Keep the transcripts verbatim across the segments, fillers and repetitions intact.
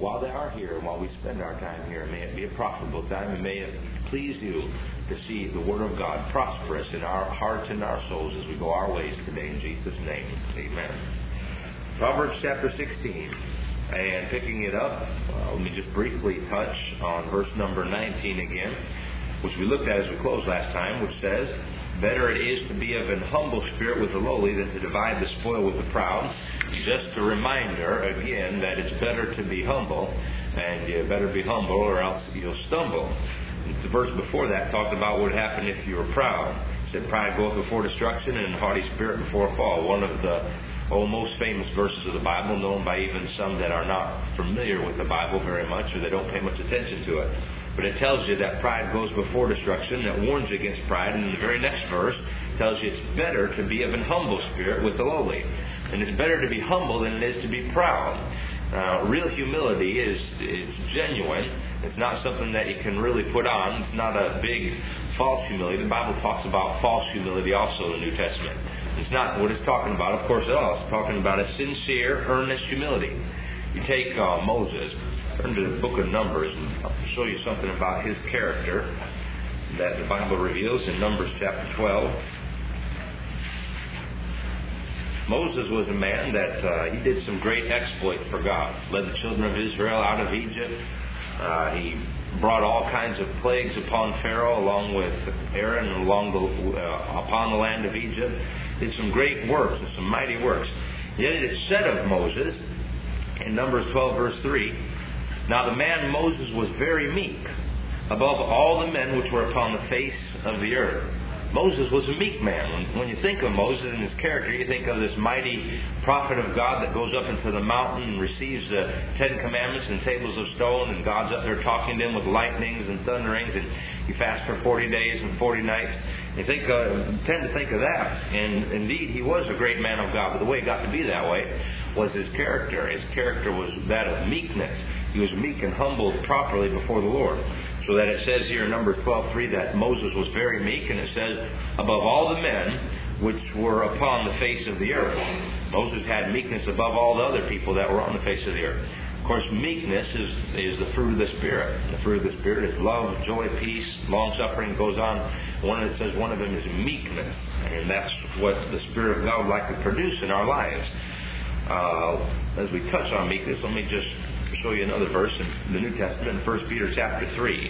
while they are here, while we spend our time here, may it be a profitable time, and may it please you to see the Word of God prosperous in our hearts and our souls as we go our ways today. In Jesus' name, amen. Proverbs chapter sixteen. And picking it up, uh, let me just briefly touch on verse number nineteen again, which we looked at as we closed last time, which says, "Better it is to be of an humble spirit with the lowly than to divide the spoil with the proud." Just a reminder again that it's better to be humble, and you better be humble or else you'll stumble. The verse before that talked about what would happen if you were proud. It said, "Pride goeth before destruction, and haughty spirit before a fall." One of the oh, most famous verses of the Bible, known by even some that are not familiar with the Bible very much, or they don't pay much attention to it. But it tells you that pride goes before destruction. That warns you against pride. And in the very next verse tells you it's better to be of an humble spirit with the lowly. And it's better to be humble than it is to be proud. Uh, real humility is, is genuine. It's not something that you can really put on. It's not a big false humility. The Bible talks about false humility also in the New Testament. It's not what it's talking about, of course, at all. It's talking about a sincere, earnest humility. You take uh, Moses, turn to the book of Numbers, and I'll show you something about his character that the Bible reveals in Numbers chapter twelve. Moses was a man that uh, he did some great exploits for God. Led the children of Israel out of Egypt. Uh, he brought all kinds of plagues upon Pharaoh, along with Aaron, along the, uh, upon the land of Egypt. Did some great works and some mighty works. Yet it is said of Moses in Numbers twelve verse three, "Now the man Moses was very meek, above all the men which were upon the face of the earth." Moses was a meek man. When, when you think of Moses and his character, you think of this mighty prophet of God that goes up into the mountain and receives the Ten Commandments and tables of stone, and God's up there talking to him with lightnings and thunderings, and he fasts for forty days and forty nights. You think, uh, tend to think of that. And indeed, he was a great man of God. But the way he got to be that way was his character. His character was that of meekness. He was meek and humbled properly before the Lord. So that it says here in Numbers twelve three that Moses was very meek, and it says, above all the men which were upon the face of the earth. Moses had meekness above all the other people that were on the face of the earth. Of course, meekness is, is the fruit of the Spirit. The fruit of the Spirit is love, joy, peace, long-suffering, goes on. One of it says one of them is meekness. And that's what the Spirit of God would like to produce in our lives. Uh, as we touch on meekness, let me just show you another verse in the New Testament, First Peter chapter three.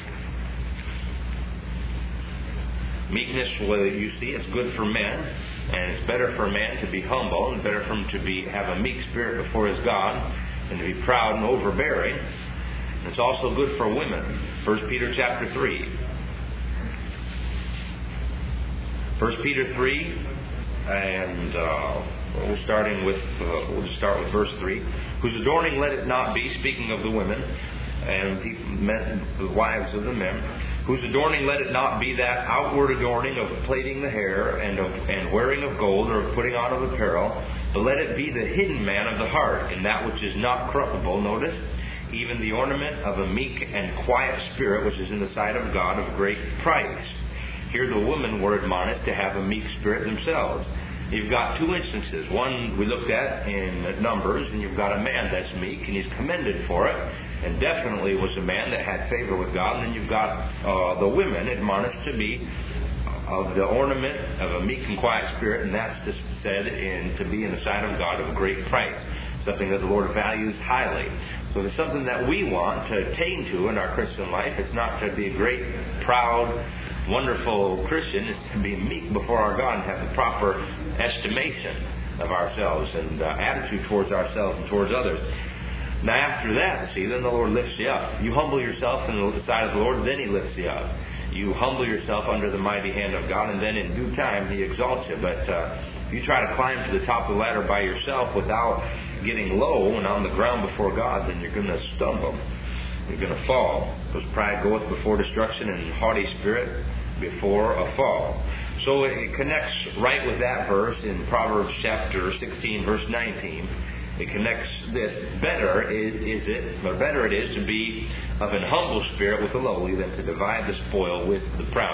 Meekness, well, you see, it's good for men, and it's better for a man to be humble, and better for him to be have a meek spirit before his God, and to be proud and overbearing. And it's also good for women. First Peter chapter three. First Peter three, and uh, we're starting with, uh, we'll just start with verse three. "Whose adorning let it not be," speaking of the women, and people, men, the wives of the men, "whose adorning let it not be that outward adorning of plaiting the hair, and of and wearing of gold, or of putting on of apparel, but let it be the hidden man of the heart, in that which is not corruptible," notice, "even the ornament of a meek and quiet spirit, which is in the sight of God of great price." Here the women were admonished to have a meek spirit themselves. You've got two instances. One we looked at in Numbers, and you've got a man that's meek, and he's commended for it, and definitely was a man that had favor with God. And then you've got uh, the women admonished to be of the ornament of a meek and quiet spirit, and that's just said in to be in the sight of God of a great price, something that the Lord values highly. So it's something that we want to attain to in our Christian life. It's not to be a great, proud, wonderful Christian. It's to be meek before our God and have the proper estimation of ourselves and uh, attitude towards ourselves and towards others. Now after that, see, then the Lord lifts you up. You humble yourself in the sight of the Lord, then He lifts you up. You humble yourself under the mighty hand of God, and then in due time He exalts you. But uh, if you try to climb to the top of the ladder by yourself without getting low and on the ground before God, then you're going to stumble. You're going to fall. Because pride goeth before destruction, and haughty spirit before a fall. So it connects right with that verse in Proverbs chapter sixteen, verse nineteen. It connects this. Better is, is it, or better it is to be of an humble spirit with the lowly than to divide the spoil with the proud.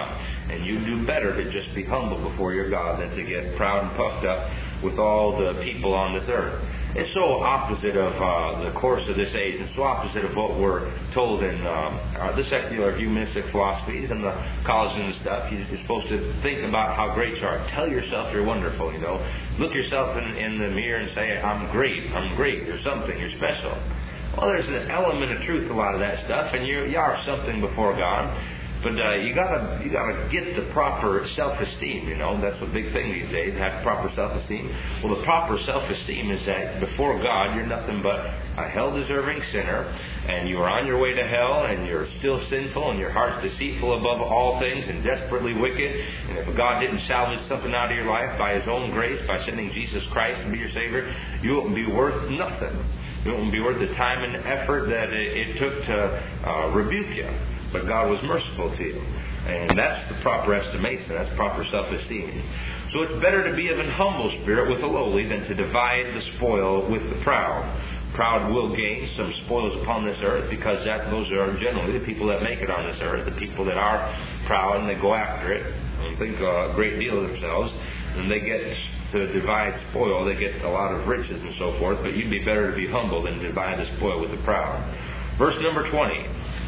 And you do better to just be humble before your God than to get proud and puffed up with all the people on this earth. It's so opposite of uh, the course of this age. It's so opposite of what we're told in um, uh, the secular humanistic philosophies and the colleges and stuff. You're supposed to think about how great you are. Tell yourself you're wonderful, you know. Look yourself in, in the mirror and say, I'm great, I'm great, you're something, you're special. Well, there's an element of truth to a lot of that stuff, and you, you are something before God. But uh, you gotta you gotta get the proper self-esteem. You know, that's the big thing these days. Have proper self-esteem. Well, the proper self-esteem is that before God, you're nothing but a hell-deserving sinner, and you are on your way to hell, and you're still sinful, and your heart's deceitful above all things, and desperately wicked. And if God didn't salvage something out of your life by His own grace, by sending Jesus Christ to be your Savior, you wouldn't be worth nothing. You wouldn't be worth the time and effort that it, it took to uh, rebuke you. But God was merciful to you. And that's the proper estimation. That's proper self-esteem. So it's better to be of an humble spirit with the lowly than to divide the spoil with the proud. Proud will gain some spoils upon this earth because that those are generally the people that make it on this earth, the people that are proud and they go after it and think a great deal of themselves, and they get to divide spoil. They get a lot of riches and so forth, but you'd be better to be humble than to divide the spoil with the proud. Verse number twenty.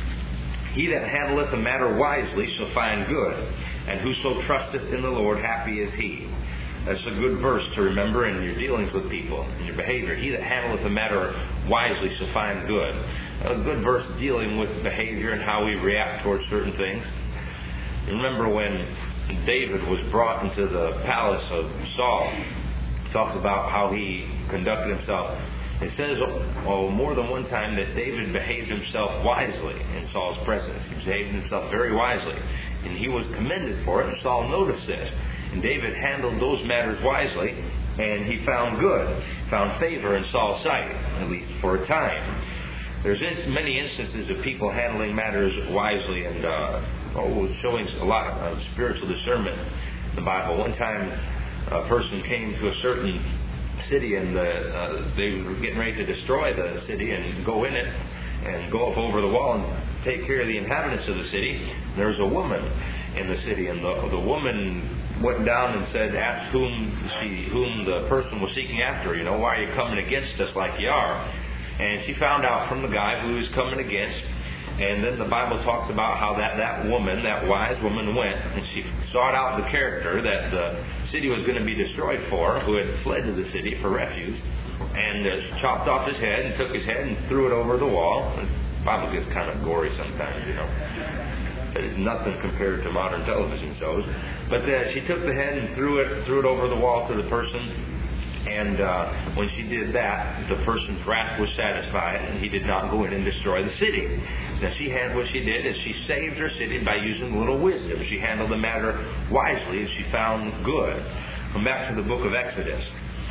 He that handleth a matter wisely shall find good, and whoso trusteth in the Lord, happy is he. That's a good verse to remember in your dealings with people, in your behavior. He that handleth a matter wisely shall find good. A good verse dealing with behavior and how we react towards certain things. Remember when David was brought into the palace of Saul, it talks about how he conducted himself. It says oh, more than one time that David behaved himself wisely in Saul's presence. He behaved himself very wisely. And he was commended for it, and Saul noticed it. And David handled those matters wisely, and he found good, found favor in Saul's sight, at least for a time. There's in, many instances of people handling matters wisely and uh, oh, showing a lot of spiritual discernment in the Bible. One time a person came to a certain city, and the, uh, they were getting ready to destroy the city and go in it and go up over the wall and take care of the inhabitants of the city. And there was a woman in the city, and the, the woman went down and said, asked whom she, whom the person was seeking after. You know, why are you coming against us like you are? And she found out from the guy who he was coming against. And then the Bible talks about how that, that woman, that wise woman, went and she sought out the character that the city was going to be destroyed for, who had fled to the city for refuge, and uh, chopped off his head and took his head and threw it over the wall. The Bible gets kind of gory sometimes, you know. It's nothing compared to modern television shows. But uh, she took the head and threw it, threw it over the wall to the person. And uh, when she did that, the person's wrath was satisfied, and he did not go in and destroy the city. Now, she had what she did is she saved her city by using a little wisdom. She handled the matter wisely, and she found good. Come back to the book of Exodus.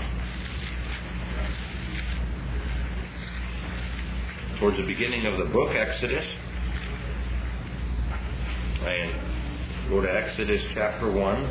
Towards the beginning of the book, Exodus. And go to Exodus chapter one.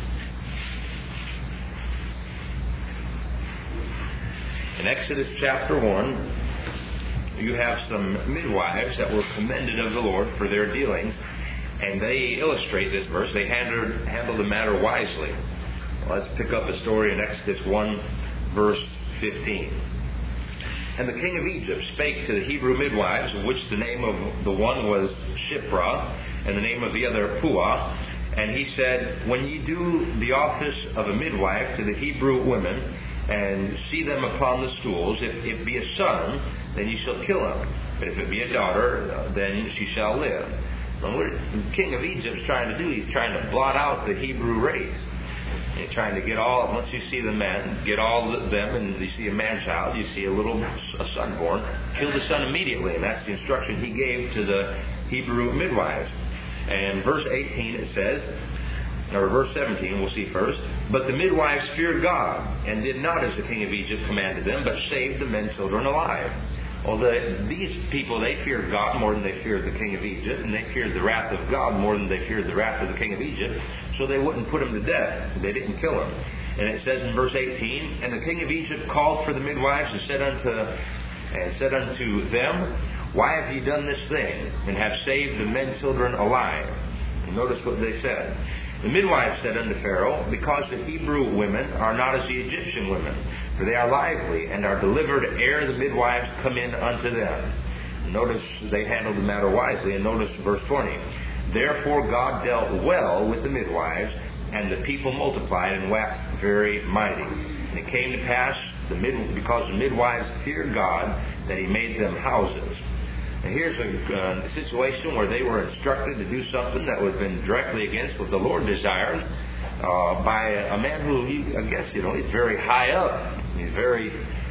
In Exodus chapter one, you have some midwives that were commended of the Lord for their dealings, and they illustrate this verse. They handled, handled the matter wisely. Well, let's pick up a story in Exodus one, verse fifteen. And the king of Egypt spake to the Hebrew midwives, of which the name of the one was Shiphrah, and the name of the other Puah. And he said, when ye do the office of a midwife to the Hebrew women, and see them upon the stools, if it be a son, then ye shall kill him. But if it be a daughter, then she shall live. And what the king of Egypt is trying to do, he's trying to blot out the Hebrew race. He's trying to get all, once you see the men, get all of them, and you see a man-child, you see a little a son born, kill the son immediately. And that's the instruction he gave to the Hebrew midwives. And verse eighteen it says, or verse seventeen we'll see first, but the midwives feared God, and did not as the king of Egypt commanded them, but saved the men children alive. Well, the, these people, they feared God more than they feared the king of Egypt, and they feared the wrath of God more than they feared the wrath of the king of Egypt, so they wouldn't put him to death. They didn't kill him. And it says in verse eighteen, and the king of Egypt called for the midwives and said unto and said unto them, why have ye done this thing, and have saved the men children alive? And Notice what they said. The midwives said unto Pharaoh, because the Hebrew women are not as the Egyptian women, for they are lively, and are delivered ere the midwives come in unto them. Notice they handled the matter wisely, and notice verse twenty. Therefore God dealt well with the midwives, and the people multiplied and waxed very mighty. And it came to pass, the mid, because the midwives feared God, that he made them houses. And here's a uh, situation where they were instructed to do something that would have been directly against what the Lord desired uh, by a, a man who, he, I guess, you know, he's very high up. He's very,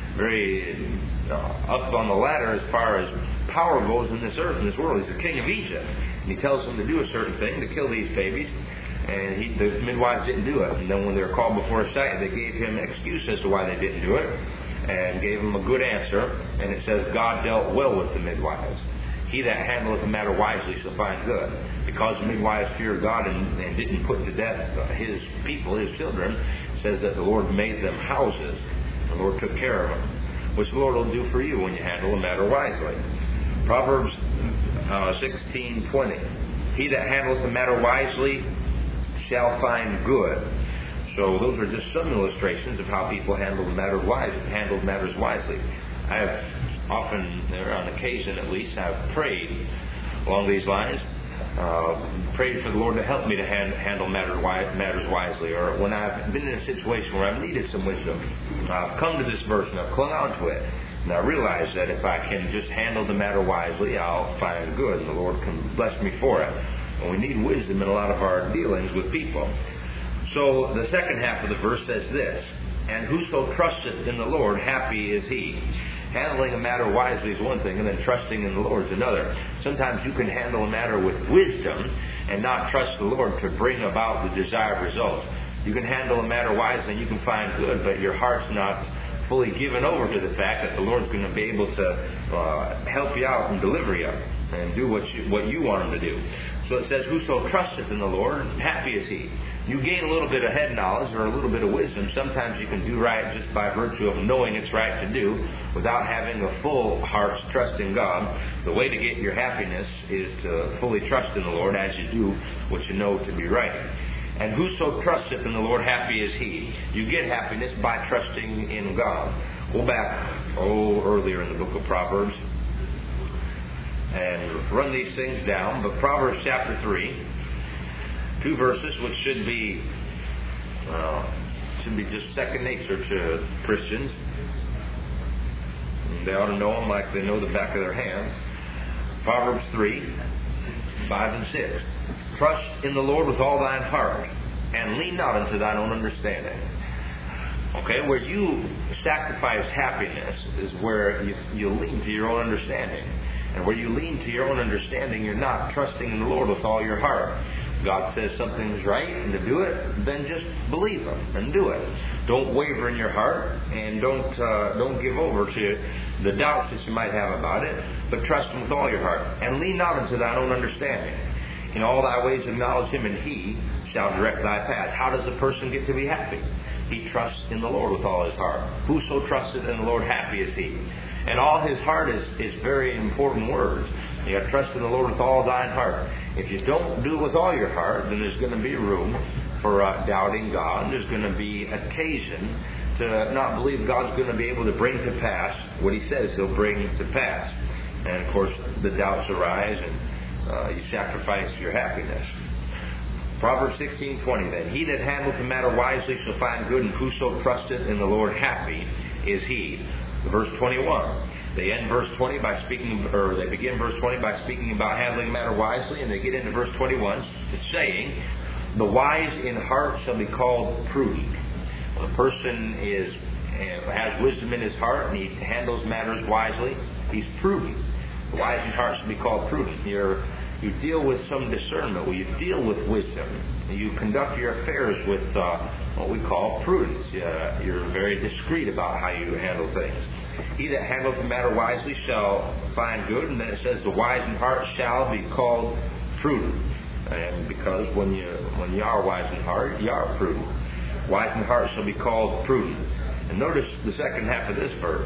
very uh, up on the ladder as far as power goes in this earth, in this world. He's the king of Egypt. And he tells them to do a certain thing, to kill these babies. And he, the midwives didn't do it. And then when they were called before his sight, they gave him an excuse as to why they didn't do it, and gave him a good answer. And it says, God dealt well with the midwives. He that handleth the matter wisely shall find good. Because the midwives feared God and, and didn't put to death his people, his children, it says that the Lord made them houses. The Lord took care of them, which the Lord will do for you when you handle the matter wisely. Proverbs uh, sixteen twenty. He that handleth the matter wisely shall find good. So those are just some illustrations of how people handle the matter wise, handle matters wisely. I have often, or on occasion at least, I've prayed along these lines. Uh, prayed for the Lord to help me to hand, handle matter, matters wisely. Or when I've been in a situation where I've needed some wisdom, I've come to this verse and I've clung on to it. And I realize that if I can just handle the matter wisely, I'll find good, and the Lord can bless me for it. And we need wisdom in a lot of our dealings with people. So the second half of the verse says this, and whoso trusteth in the Lord, happy is he. Handling a matter wisely is one thing, and then trusting in the Lord is another. Sometimes you can handle a matter with wisdom and not trust the Lord to bring about the desired results. You can handle a matter wisely and you can find good, but your heart's not fully given over to the fact that the Lord's going to be able to uh, help you out and deliver you and do what you, what you want him to do. So it says, whoso trusteth in the Lord, happy is he. You gain a little bit of head knowledge or a little bit of wisdom. Sometimes you can do right just by virtue of knowing it's right to do without having a full heart's trust in God. The way to get your happiness is to fully trust in the Lord as you do what you know to be right. And whoso trusteth in the Lord, happy is he. You get happiness by trusting in God. Go back, oh, earlier in the book of Proverbs and run these things down. But Proverbs chapter three, two verses which should be uh, should be just second nature to Christians. They ought to know them like they know the back of their hands. Proverbs three, five and six. Trust in the Lord with all thine heart, and lean not unto thine own understanding. Okay, where you sacrifice happiness is where you, you lean to your own understanding. And where you lean to your own understanding, you're not trusting in the Lord with all your heart. God says something's right, and to do it, then just believe Him and do it. Don't waver in your heart, and don't uh, don't give over to the doubts that you might have about it, but trust Him with all your heart. And lean not unto thine own understanding. In all thy ways acknowledge Him, and He shall direct thy path. How does a person get to be happy? He trusts in the Lord with all his heart. Whoso trusteth in the Lord, happy is he. And all his heart is, is very important words. You got to trust in the Lord with all thine heart. If you don't do it with all your heart, then there's going to be room for uh, doubting God. There's going to be occasion to not believe God's going to be able to bring to pass what He says He'll bring to pass. And of course, the doubts arise, and uh, you sacrifice your happiness. Proverbs sixteen twenty then. He that handleth the matter wisely shall find good, and whoso trusteth in the Lord, happy is he. Verse twenty-one. They end verse twenty by speaking, or they begin verse twenty by speaking about handling the matter wisely, and they get into verse twenty-one, saying, "The wise in heart shall be called prudent." When a person is has wisdom in his heart and he handles matters wisely, he's prudent. The wise in heart shall be called prudent. You're, you deal with some discernment. Well, you deal with wisdom. You conduct your affairs with uh, what we call prudence. Uh, you're very discreet about how you handle things. He that handleth the matter wisely shall find good. And then it says, the wise in heart shall be called prudent. And because when you when you are wise in heart, you are prudent. Wise in heart shall be called prudent. And notice the second half of this verse.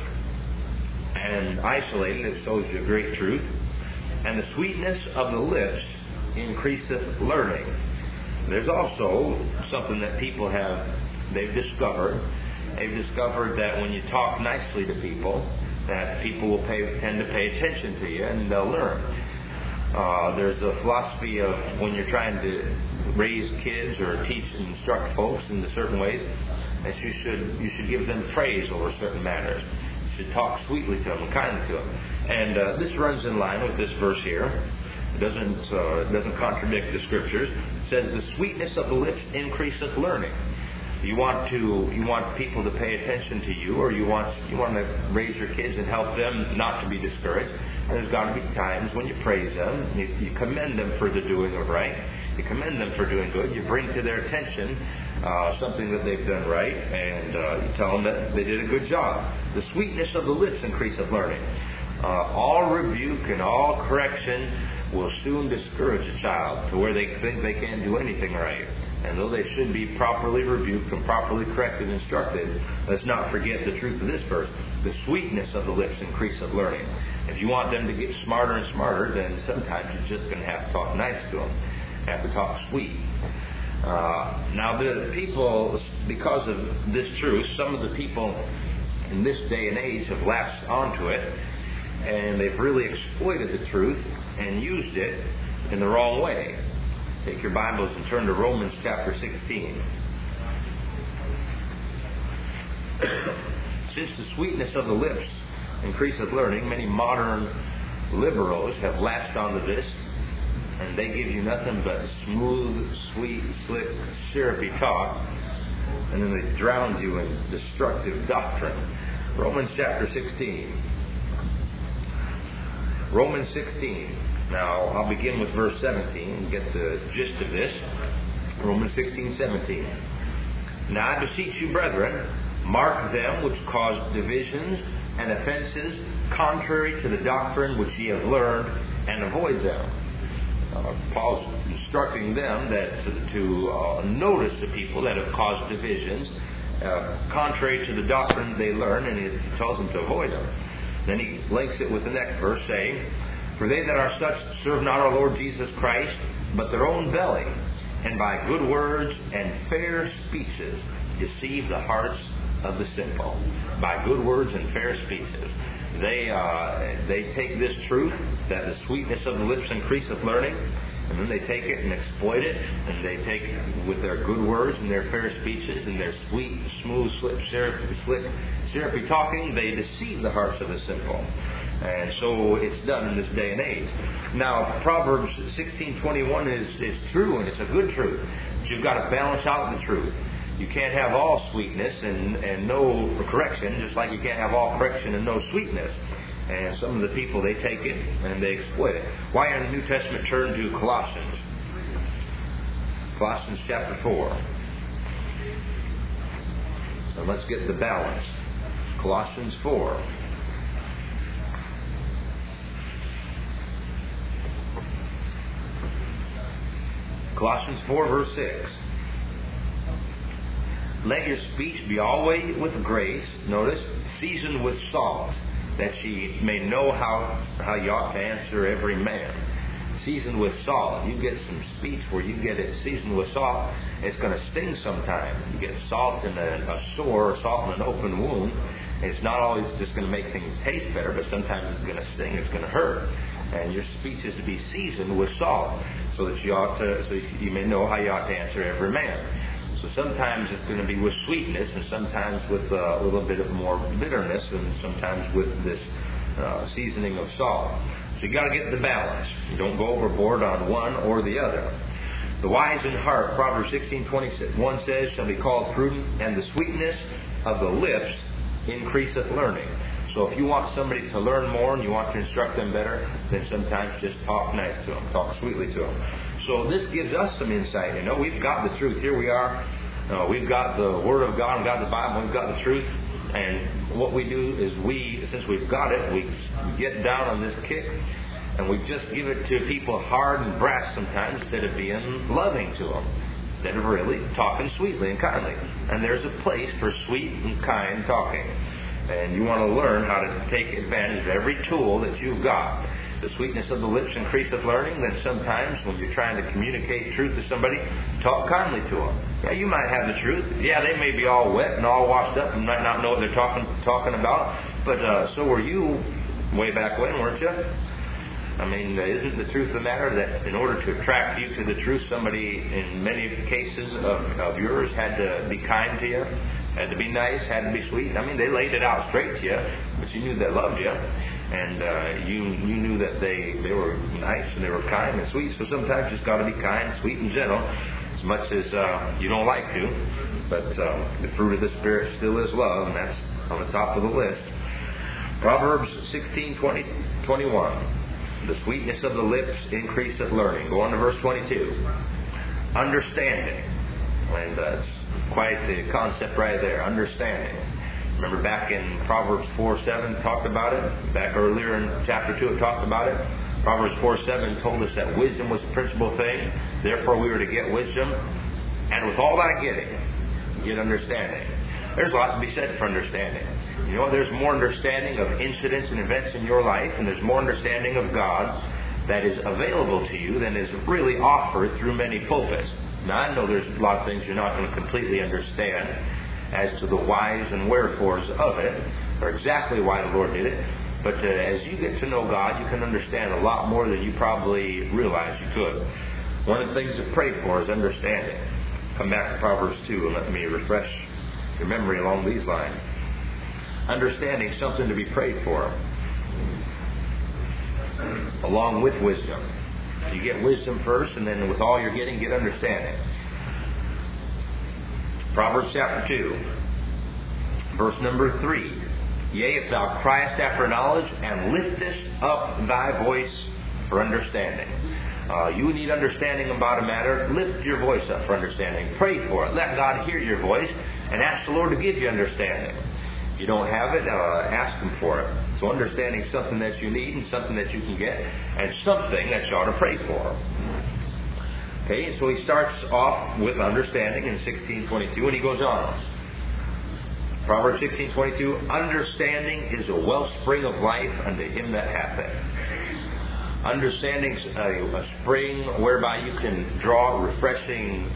And isolated, it shows you a great truth. And the sweetness of the lips increaseth learning. There's also something that people have, they've discovered. They've discovered that when you talk nicely to people, that people will pay, tend to pay attention to you and they'll learn. Uh, there's a philosophy of when you're trying to raise kids or teach and instruct folks in certain ways, that you should you should give them praise over certain matters. You should talk sweetly to them and kindly to them. And uh, this runs in line with this verse here. It doesn't uh, it doesn't contradict the scriptures. It says the sweetness of the lips increaseth learning. You want to you want people to pay attention to you, or you want you want to raise your kids and help them not to be discouraged. And there's got to be times when you praise them, you, you commend them for the doing of right, you commend them for doing good, you bring to their attention uh, something that they've done right, and uh, you tell them that they did a good job. The sweetness of the lips increaseth learning. Uh, all rebuke and all correction will soon discourage a child to where they think they can't do anything right. And though they should be properly rebuked and properly corrected and instructed, let's not forget the truth of this verse. The sweetness of the lips increaseth learning. If you want them to get smarter and smarter, then sometimes you're just going to have to talk nice to them. Have to talk sweet. Uh, now the people, because of this truth, some of the people in this day and age have latched onto it, and they've really exploited the truth and used it in the wrong way. Take your Bibles and turn to Romans chapter sixteen. Since the sweetness of the lips increaseth learning, many modern liberals have latched onto this, and they give you nothing but smooth, sweet, slick, syrupy talk, and then they drown you in destructive doctrine. Romans chapter sixteen. Romans sixteen. Now, I'll begin with verse seventeen and get the gist of this. Romans sixteen, seventeen. Now I beseech you, brethren, mark them which cause divisions and offenses contrary to the doctrine which ye have learned, and avoid them. Uh, Paul's instructing them that to, to uh, notice the people that have caused divisions uh, contrary to the doctrine they learn, and he tells them to avoid them. Then he links it with the next verse, saying, for they that are such serve not our Lord Jesus Christ, but their own belly, and by good words and fair speeches deceive the hearts of the simple. By good words and fair speeches. They uh, they take this truth, that the sweetness of the lips increaseth learning, and then they take it and exploit it, and they take it with their good words and their fair speeches and their sweet, smooth, slip, syrupy, slick, syrupy talking, they deceive the hearts of the simple. And so it's done in this day and age. Now, Proverbs sixteen twenty-one is, is true, and it's a good truth. But you've got to balance out the truth. You can't have all sweetness and, and no correction, just like you can't have all correction and no sweetness. And some of the people, they take it and they exploit it. Why in the New Testament turn to Colossians? Colossians chapter four. So let's get the balance. Colossians four. Colossians four, verse six. Let your speech be always with grace, notice, seasoned with salt, that ye may know how, how you ought to answer every man. Seasoned with salt. You get some speech where you get it seasoned with salt, it's going to sting sometime. You get salt in a, a sore, or salt in an open wound. It's not always just going to make things taste better, but sometimes it's going to sting, it's going to hurt. And your speech is to be seasoned with salt, so that you ought to, so you may know how you ought to answer every man. So sometimes it's going to be with sweetness, and sometimes with uh, a little bit of more bitterness, and sometimes with this uh, seasoning of salt. So you got to get the balance. You don't go overboard on one or the other. The wise in heart, Proverbs sixteen twenty-one says, shall be called prudent, and the sweetness of the lips increaseth learning. So if you want somebody to learn more and you want to instruct them better, then sometimes just talk nice to them, talk sweetly to them. So this gives us some insight. You know, we've got the truth. Here we are. Uh, we've got the Word of God. We've got the Bible. We've got the truth. And what we do is we, since we've got it, we get down on this kick and we just give it to people hard and brass sometimes instead of being loving to them. Instead of really talking sweetly and kindly. And there's a place for sweet and kind talking. And you want to learn how to take advantage of every tool that you've got. the sweetness of the lips increaseth learning, then sometimes when you're trying to communicate truth to somebody, talk kindly to them. Yeah, you might have the truth. Yeah, they may be all wet and all washed up and might not know what they're talking talking about, but uh, so were you way back when, weren't you? I mean, isn't the truth of the matter that in order to attract you to the truth, somebody in many cases of, of yours had to be kind to you, had to be nice, had to be sweet? I mean, they laid it out straight to you, but you knew they loved you, and uh, you you knew that they, they were nice and they were kind and sweet. So sometimes you just got to be kind, sweet, and gentle, as much as uh, you don't like to. But um, the fruit of the Spirit still is love, and that's on the top of the list. Proverbs sixteen, twenty, twenty-one. The sweetness of the lips increaseth learning. Go on to verse twenty-two. Understanding. And that's quite the concept right there. Understanding. Remember back in Proverbs four seven talked about it. Back earlier in chapter two it talked about it. Proverbs four seven told us that wisdom was the principal thing. Therefore we were to get wisdom. And with all that getting, get understanding. There's a lot to be said for understanding. You know, there's more understanding of incidents and events in your life, and there's more understanding of God that is available to you than is really offered through many pulpits. Now, I know there's a lot of things you're not going to completely understand as to the whys and wherefores of it, or exactly why the Lord did it. But uh, as you get to know God, you can understand a lot more than you probably realize you could. One of the things to pray for is understanding. Come back to Proverbs two and let me refresh your memory along these lines. Understanding is something to be prayed for, along with wisdom. You get wisdom first, and then with all you're getting, get understanding. Proverbs chapter two, verse number three. Yea, if thou criest after knowledge, and liftest up thy voice for understanding. Uh, you need understanding about a matter, lift your voice up for understanding. Pray for it. Let God hear your voice, and ask the Lord to give you understanding. If you don't have it, uh, ask Him for it. So understanding is something that you need and something that you can get, and something that you ought to pray for. Okay, so he starts off with understanding in sixteen twenty-two, and he goes on. Proverbs sixteen twenty-two, understanding is a wellspring of life unto him that hath it. Understanding is a, a spring whereby you can draw refreshing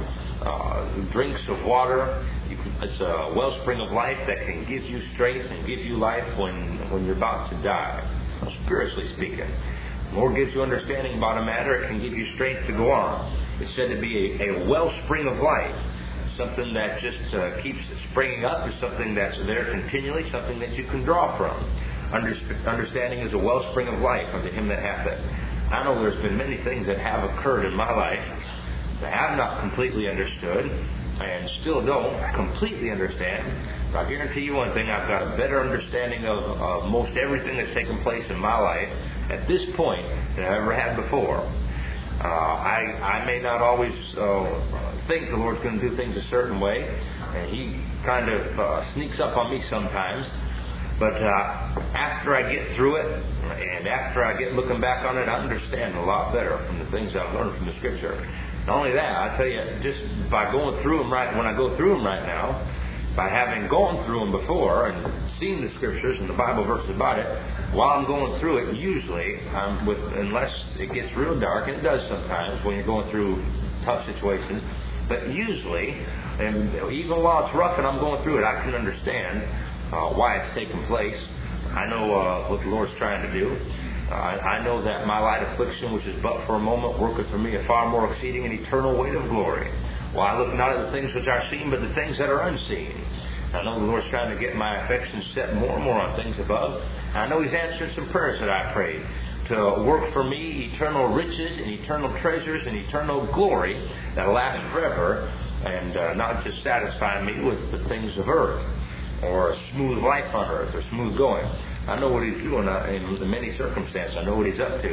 uh, drinks of water. You can, it's a wellspring of life that can give you strength and give you life when, when you're about to die, spiritually speaking. The Lord gives you understanding about a matter, it can give you strength to go on. It's said to be a, a wellspring of life. Something that just uh, keeps springing up is something that's there continually, something that you can draw from. Understanding is a wellspring of life unto him that hath it. I know there's been many things that have occurred in my life that I have not completely understood and still don't completely understand. But I guarantee you one thing, I've got a better understanding of, of most everything that's taken place in my life at this point than I ever had before. Uh, I, I may not always uh, think the Lord's going to do things a certain way, and He kind of uh, sneaks up on me sometimes. But uh, after I get through it, and after I get looking back on it, I understand a lot better from the things I've learned from the Scripture. Not only that, I tell you, just by going through them right, when I go through them right now, by having gone through them before and seen the Scriptures and the Bible verses about it, while I'm going through it, usually, I'm with, unless it gets real dark, and it does sometimes when you're going through tough situations, but usually, and even while it's rough and I'm going through it, I can understand uh, why it's taking place. I know uh, what the Lord's trying to do. Uh, I know that my light affliction, which is but for a moment, worketh for me a far more exceeding and eternal weight of glory. Well, I look not at the things which are seen, but the things that are unseen. I know the Lord's trying to get my affections set more and more on things above. I know He's answered some prayers that I prayed to work for me eternal riches and eternal treasures and eternal glory that last forever, and uh, not just satisfy me with the things of earth or a smooth life on earth or smooth going. I know what He's doing uh, in many circumstances. I know what He's up to.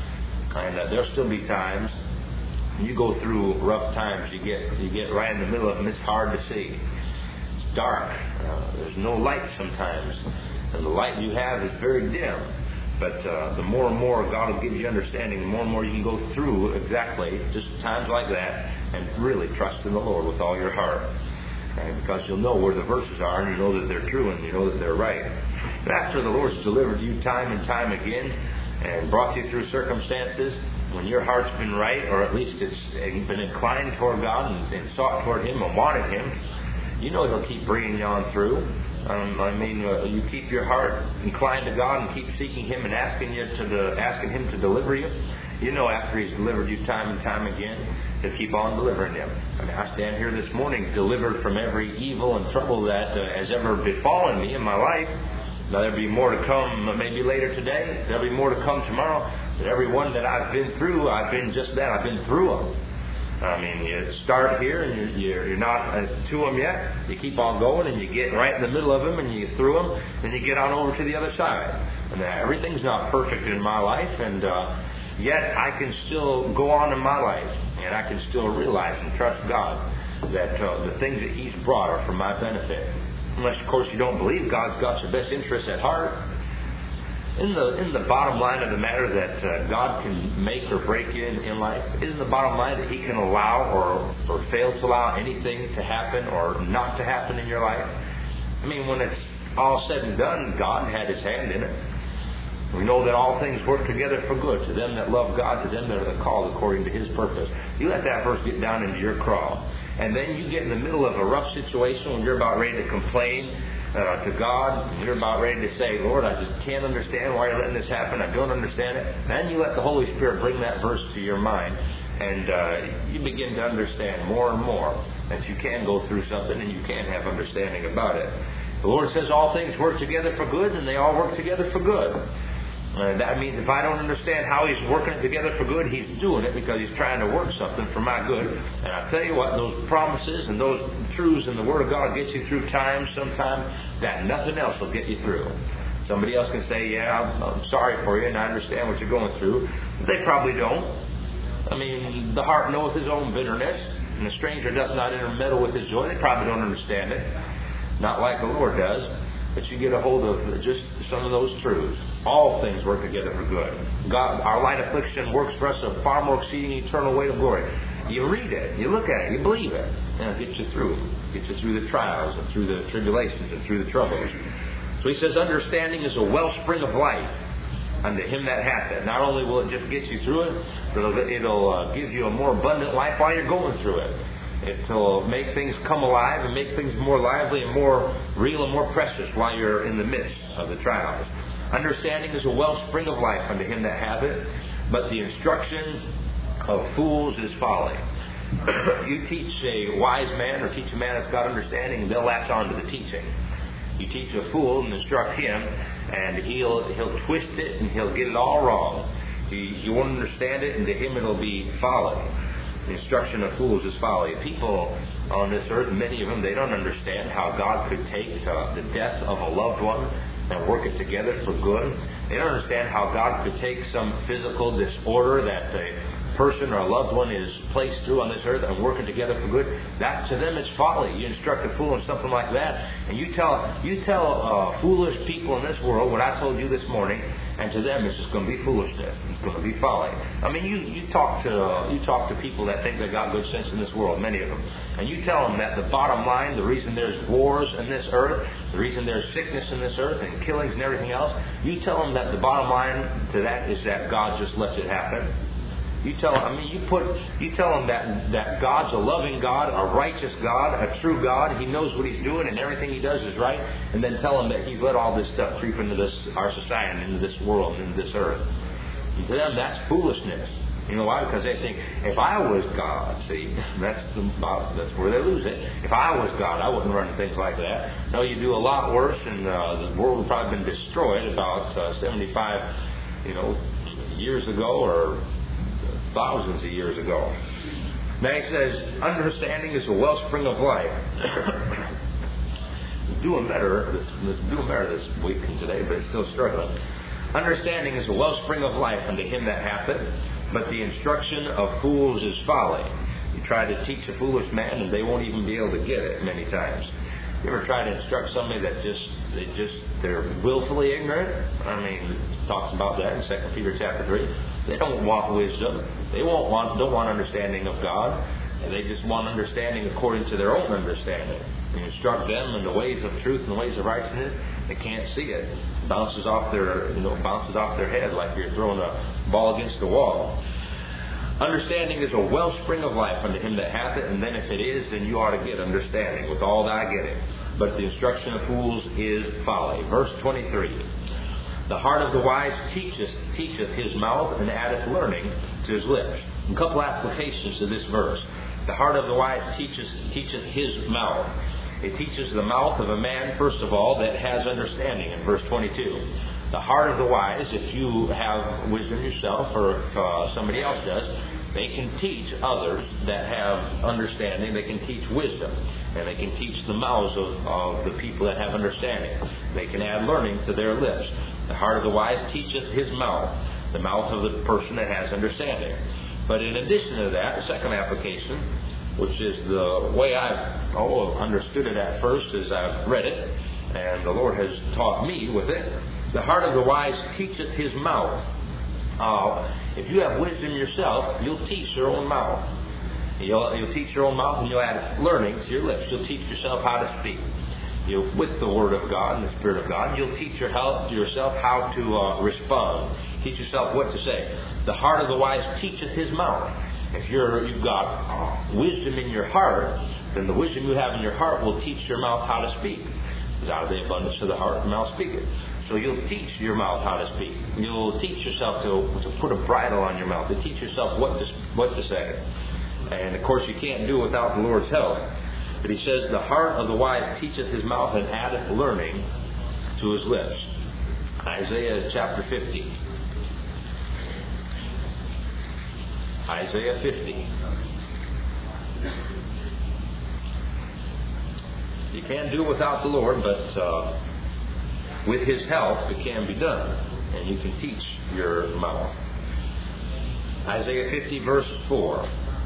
And uh, there'll still be times when you go through rough times, you get you get right in the middle of them, it's hard to see. It's dark. Uh, there's no light sometimes. And the light you have is very dim. But uh, the more and more God will give you understanding, the more and more you can go through exactly just times like that and really trust in the Lord with all your heart. And because you'll know where the verses are, and you know that they're true, and you know that they're right. But after the Lord's delivered you time and time again, and brought you through circumstances when your heart's been right, or at least it's been inclined toward God and, and sought toward Him and wanted Him, you know He'll keep bringing you on through. Um, I mean, uh, you keep your heart inclined to God and keep seeking Him and asking you to the, asking Him to deliver you. You know, after He's delivered you time and time again, He'll keep on delivering you. I mean, I stand here this morning delivered from every evil and trouble that uh, has ever befallen me in my life. Now, there'll be more to come maybe later today. There'll be more to come tomorrow. But every one that I've been through, I've been just that. I've been through them. I mean, you start here and you're, you're not to them yet. You keep on going and you get right in the middle of them and you through them. And you get on over to the other side. And uh, everything's not perfect in my life. And uh, yet I can still go on in my life. And I can still realize and trust God that uh, the things that He's brought are for my benefit. Unless, of course, you don't believe God's got your best interests at heart. Isn't the, isn't the bottom line of the matter that uh, God can make or break you in, in life? Isn't the bottom line that He can allow or, or fail to allow anything to happen or not to happen in your life? I mean, when it's all said and done, God had His hand in it. We know that all things work together for good to them that love God, to them that are called according to His purpose. You let that verse get down into your craw. And then you get in the middle of a rough situation when you're about ready to complain uh, to God. And you're about ready to say, Lord, I just can't understand why you're letting this happen. I don't understand it. Then you let the Holy Spirit bring that verse to your mind. And uh, you begin to understand more and more that you can go through something and you can have understanding about it. The Lord says all things work together for good, and they all work together for good. Uh, that means if I don't understand how He's working it together for good, He's doing it because He's trying to work something for my good. And I tell you what, those promises and those truths in the Word of God get you through times sometimes that nothing else will get you through. Somebody else can say, yeah, I'm, I'm sorry for you and I understand what you're going through. But they probably don't. I mean, the heart knoweth his own bitterness, and the stranger doth not intermeddle with his joy. They probably don't understand it. Not like the Lord does. But you get a hold of just some of those truths. All things work together for good. God, our light affliction works for us a far more exceeding eternal weight of glory. You read it, you look at it, you believe it, and it gets you through. It gets you through the trials and through the tribulations and through the troubles. So he says, understanding is a wellspring of life unto him that hath it. Not only will it just get you through it, but it'll, it'll uh, give you a more abundant life while you're going through it. It'll make things come alive and make things more lively and more real and more precious while you're in the midst of the trials. Understanding is a wellspring of life unto him that hath it, but the instruction of fools is folly. You teach a wise man or teach a man that's got understanding, they'll latch on to the teaching. You teach a fool and instruct him, and he'll he'll twist it and he'll get it all wrong. You, you won't understand it, and to him it'll be folly. The instruction of fools is folly. People on this earth, many of them, they don't understand how God could take uh, the death of a loved one and work it together for good. They don't understand how God could take some physical disorder that a person or a loved one is placed through on this earth and work it together for good. That to them it's folly. You instruct a fool in something like that, and you tell you tell uh, foolish people in this world what I told you this morning, and to them it's just going to be foolishness. It's going to be folly. I mean, you you talk to uh, you talk to people that think they got good sense in this world, many of them, and you tell them that the bottom line, the reason there's wars in this earth, the reason there's sickness in this earth and killings and everything else, you tell them that the bottom line to that is that God just lets it happen. You tell I mean, you put, you tell them that, that God's a loving God, a righteous God, a true God. He knows what He's doing and everything He does is right. And then tell them that He's let all this stuff creep into this, our society, into this world, into this earth. And to them, that's foolishness. You know why? Because they think, if I was God, see, that's the, that's where they lose it. If I was God, I wouldn't run things like that. No, you do a lot worse, and uh, the world would probably been destroyed about uh, seventy-five, you know, years ago, or thousands of years ago. Now he says, understanding is a wellspring of life. doing better, it's doing better this week and today, but it's still struggling. Understanding is a wellspring of life unto him that hath it, but the instruction of fools is folly. You try to teach a foolish man, and they won't even be able to get it many times. You ever try to instruct somebody that just they just they're willfully ignorant? I mean, it talks about that in Second Peter chapter three. They don't want wisdom. They won't want don't want understanding of God. They just want understanding according to their own understanding. You instruct them in the ways of truth and the ways of righteousness. They can't see it. It bounces off their, you know, bounces off their head like you're throwing a ball against the wall. Understanding is a wellspring of life unto him that hath it, and then if it is, then you ought to get understanding with all thy getting. But the instruction of fools is folly. Verse twenty-three. The heart of the wise teacheth, teacheth his mouth, and addeth learning to his lips. A couple applications to this verse. The heart of the wise teacheth, teacheth his mouth. It teaches the mouth of a man, first of all, that has understanding in verse twenty-two. The heart of the wise, if you have wisdom yourself or if uh, somebody else does, they can teach others that have understanding. They can teach wisdom. And they can teach the mouths of, of the people that have understanding. They can add learning to their lips. The heart of the wise teacheth his mouth, the mouth of the person that has understanding. But in addition to that, the second application, which is the way I've oh, understood it at first as I've read it, and the Lord has taught me with it, the heart of the wise teacheth his mouth. Uh, if you have wisdom yourself, you'll teach your own mouth. You'll, you'll teach your own mouth, and you'll add learning to your lips. You'll teach yourself how to speak. You'll, with the Word of God and the Spirit of God, you'll teach your help, yourself how to uh, respond. Teach yourself what to say. The heart of the wise teacheth his mouth. If you're, you've got uh, wisdom in your heart, then the wisdom you have in your heart will teach your mouth how to speak. Because out of the abundance of the heart, the mouth speaketh. So you'll teach your mouth how to speak. You'll teach yourself to, to put a bridle on your mouth, to teach yourself what to, what to say. And of course you can't do it without the Lord's help. But he says, the heart of the wise teacheth his mouth, and addeth learning to his lips. Isaiah chapter fifty. Isaiah fifty. You can't do it without the Lord, but uh, with his help it can be done. And you can teach your mouth. Isaiah fifty verse four.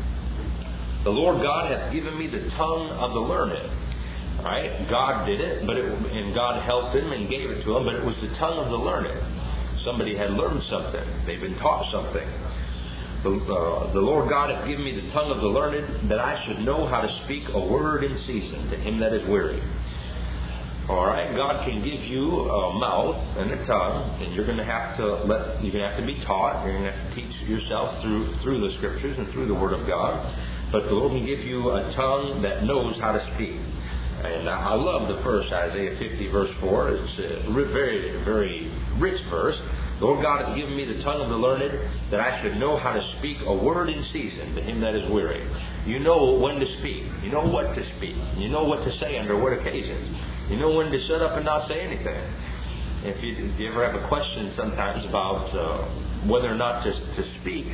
The Lord God hath given me the tongue of the learned. Right? God did it, but it, and God helped him and gave it to him, but it was the tongue of the learned. Somebody had learned something. They've been taught something. The, uh, the Lord God hath given me the tongue of the learned, that I should know how to speak a word in season to him that is weary. All right, God can give you a mouth and a tongue, and you're going to have to let you're going to have to be taught. You're going to have to teach yourself through through the Scriptures and through the Word of God. But the Lord can give you a tongue that knows how to speak. And I love the verse, Isaiah fifty, verse four. It's a very, very rich verse. The Lord God hath given me the tongue of the learned, that I should know how to speak a word in season to him that is weary. You know when to speak. You know what to speak. You know what to say under what occasions. You know when to shut up and not say anything. If you, if you ever have a question sometimes about uh, whether or not to, to speak,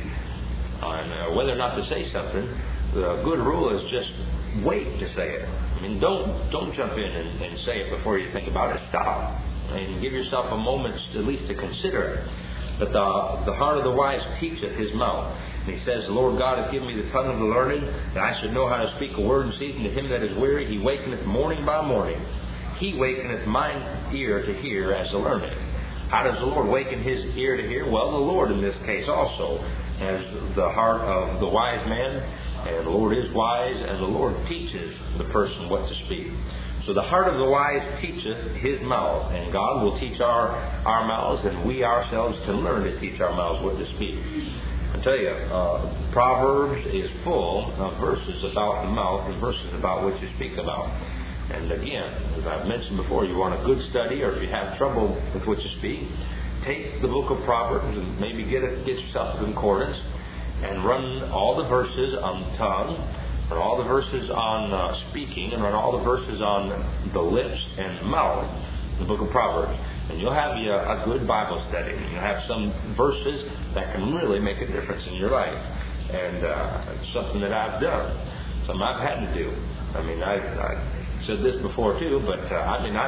and uh, whether or not to say something, the good rule is just wait to say it. I mean, don't don't jump in and, and say it before you think about it. Stop and give yourself a moment at least to consider it. But the the heart of the wise teacheth his mouth. And he says, the Lord God hath given me the tongue of the learned, that I should know how to speak a word in season to him that is weary. He wakeneth morning by morning. He wakeneth mine ear to hear as the learned. How does the Lord waken his ear to hear? Well, the Lord in this case also has the heart of the wise man. And the Lord is wise, and the Lord teaches the person what to speak. So the heart of the wise teacheth his mouth, and God will teach our, our mouths, and we ourselves can learn to teach our mouths what to speak. I tell you, uh, Proverbs is full of verses about the mouth and verses about what you speak about. And again, as I've mentioned before, you want a good study, or if you have trouble with what you speak, take the book of Proverbs and maybe get, a, get yourself a concordance, and run all the verses on tongue, run all the verses on uh, speaking, and run all the verses on the lips and mouth, the book of Proverbs. And you'll have you a, a good Bible study. You'll have some verses that can really make a difference in your life. And uh, it's something that I've done, something I've had to do. I mean, I, I said this before too, but uh, I mean,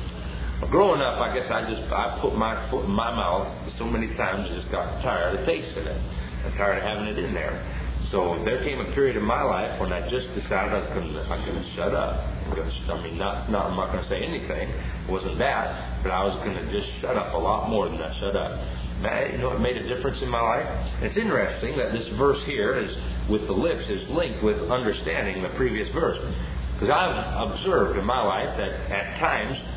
I growing up, I guess I just I put my foot in my mouth so many times, I just got tired of tasting it. I'm tired of having it in there. So there came a period in my life when I just decided I was going to, I'm going to shut up. I'm going to, I mean, not, not, I'm not going to say anything. It wasn't that, but I was going to just shut up a lot more than I shut up. Now, you know, it made a difference in my life. And it's interesting that this verse here is with the lips is linked with understanding the previous verse. Because I've observed in my life that at times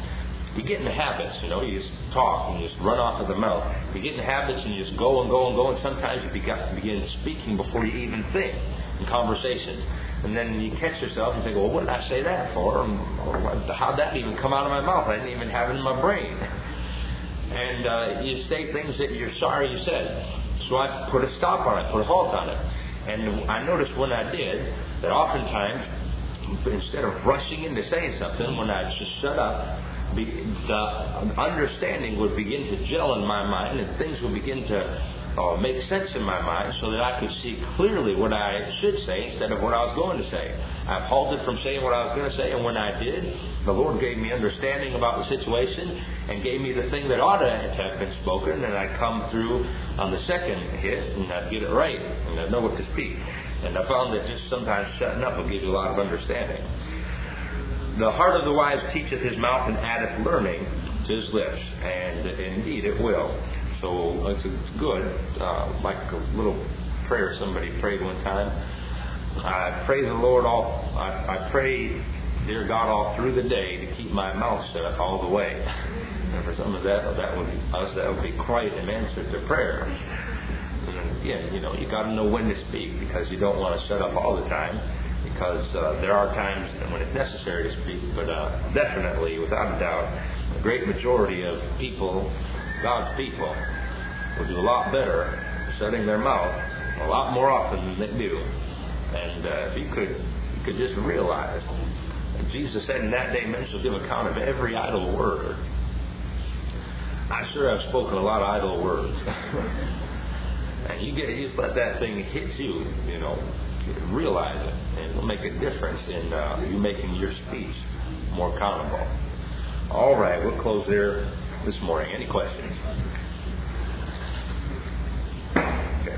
you get into habits, you know, you just talk and you just run off of the mouth. You get into habits and you just go and go and go, and sometimes you begin speaking before you even think in conversations. And then you catch yourself and think, well, what did I say that for? Or how'd that even come out of my mouth? I didn't even have it in my brain. And uh, you say things that you're sorry you said. So I put a stop on it, put a halt on it. And I noticed when I did that oftentimes, instead of rushing into saying something, when I just shut up, Be, the understanding would begin to gel in my mind, and things would begin to uh, make sense in my mind, so that I could see clearly what I should say instead of what I was going to say. I've halted from saying what I was going to say, and when I did, the Lord gave me understanding about the situation and gave me the thing that ought to have been spoken, and I'd come through on the second hit, and I'd get it right, and I'd know what to speak. And I found that just sometimes shutting up will give you a lot of understanding. The heart of the wise teacheth his mouth, and addeth learning to his lips. And indeed it will. So it's good. Uh, like a little prayer somebody prayed one time. I pray the Lord all. I, I pray, dear God, all through the day to keep my mouth shut all the way. And for some of that, that would us that would be quite an answer to prayer. And again, you know, you got to know when to speak, because you don't want to shut up all the time. Because uh, there are times when it's necessary to speak, but uh, definitely, without a doubt, the great majority of people, God's people, will do a lot better shutting their mouth a lot more often than they do. And uh, if you could, you could just realize, Jesus said, "In that day men shall give account of every idle word." I sure have spoken a lot of idle words, and you get you just let that thing hit you, you know. Realize it, and it will make a difference in uh, you making your speech more accountable. All right, we'll close there this morning. Any questions? Okay.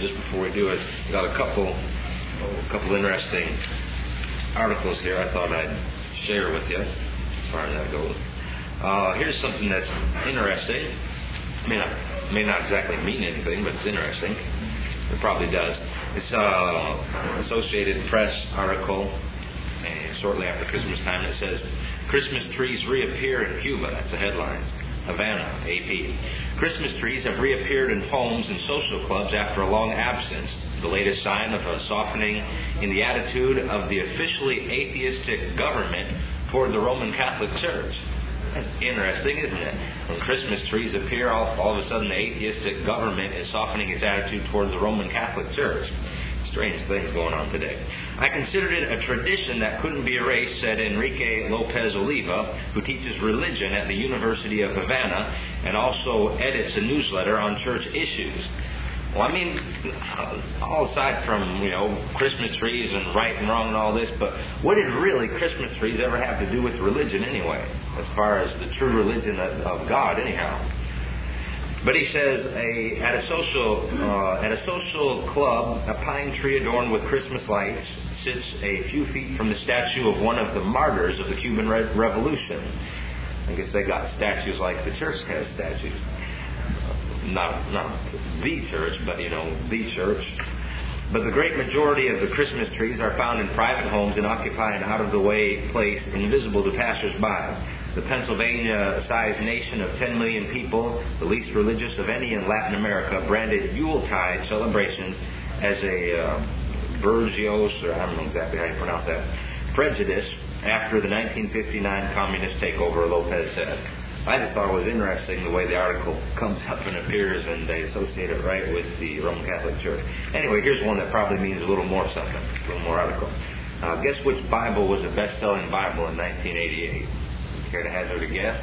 just before we do it, got a couple, oh, a couple interesting articles here I thought I'd share with you as far as that goes. Uh, here's something that's interesting. I mean, it may not exactly mean anything, but it's interesting. It probably does. It's an Associated Press article, and shortly after Christmas time, it says, Christmas trees reappear in Cuba. That's the headline. Havana, A P. Christmas trees have reappeared in homes and social clubs after a long absence, the latest sign of a softening in the attitude of the officially atheistic government toward the Roman Catholic Church. That's interesting, isn't it? When Christmas trees appear, all, all of a sudden the atheistic government is softening its attitude toward the Roman Catholic Church. Strange things going on today. I considered it a tradition that couldn't be erased, said Enrique Lopez Oliva, who teaches religion at the University of Havana and also edits a newsletter on church issues. Well, I mean, all aside from, you know, Christmas trees and right and wrong and all this, but what did really Christmas trees ever have to do with religion anyway, as far as the true religion of, of God anyhow? But he says, a, at a social uh, at a social club, a pine tree adorned with Christmas lights sits a few feet from the statue of one of the martyrs of the Cuban Re- Revolution. I guess they got statues like the church has statues. Not not the church, but, you know, the church. But the great majority of the Christmas trees are found in private homes and occupy an out-of-the-way place invisible to passers-by. The Pennsylvania-sized nation of ten million people, the least religious of any in Latin America, branded Yuletide celebrations as a uh, Bergios, or I don't know exactly how you pronounce that, prejudice after the nineteen fifty-nine communist takeover, Lopez said. I just thought it was interesting the way the article comes up and appears, and they associate it right with the Roman Catholic Church. Anyway, here's one that probably means a little more something, a little more article. Uh, guess which Bible was the best-selling Bible in nineteen eighty-eight? Care to hazard a guess?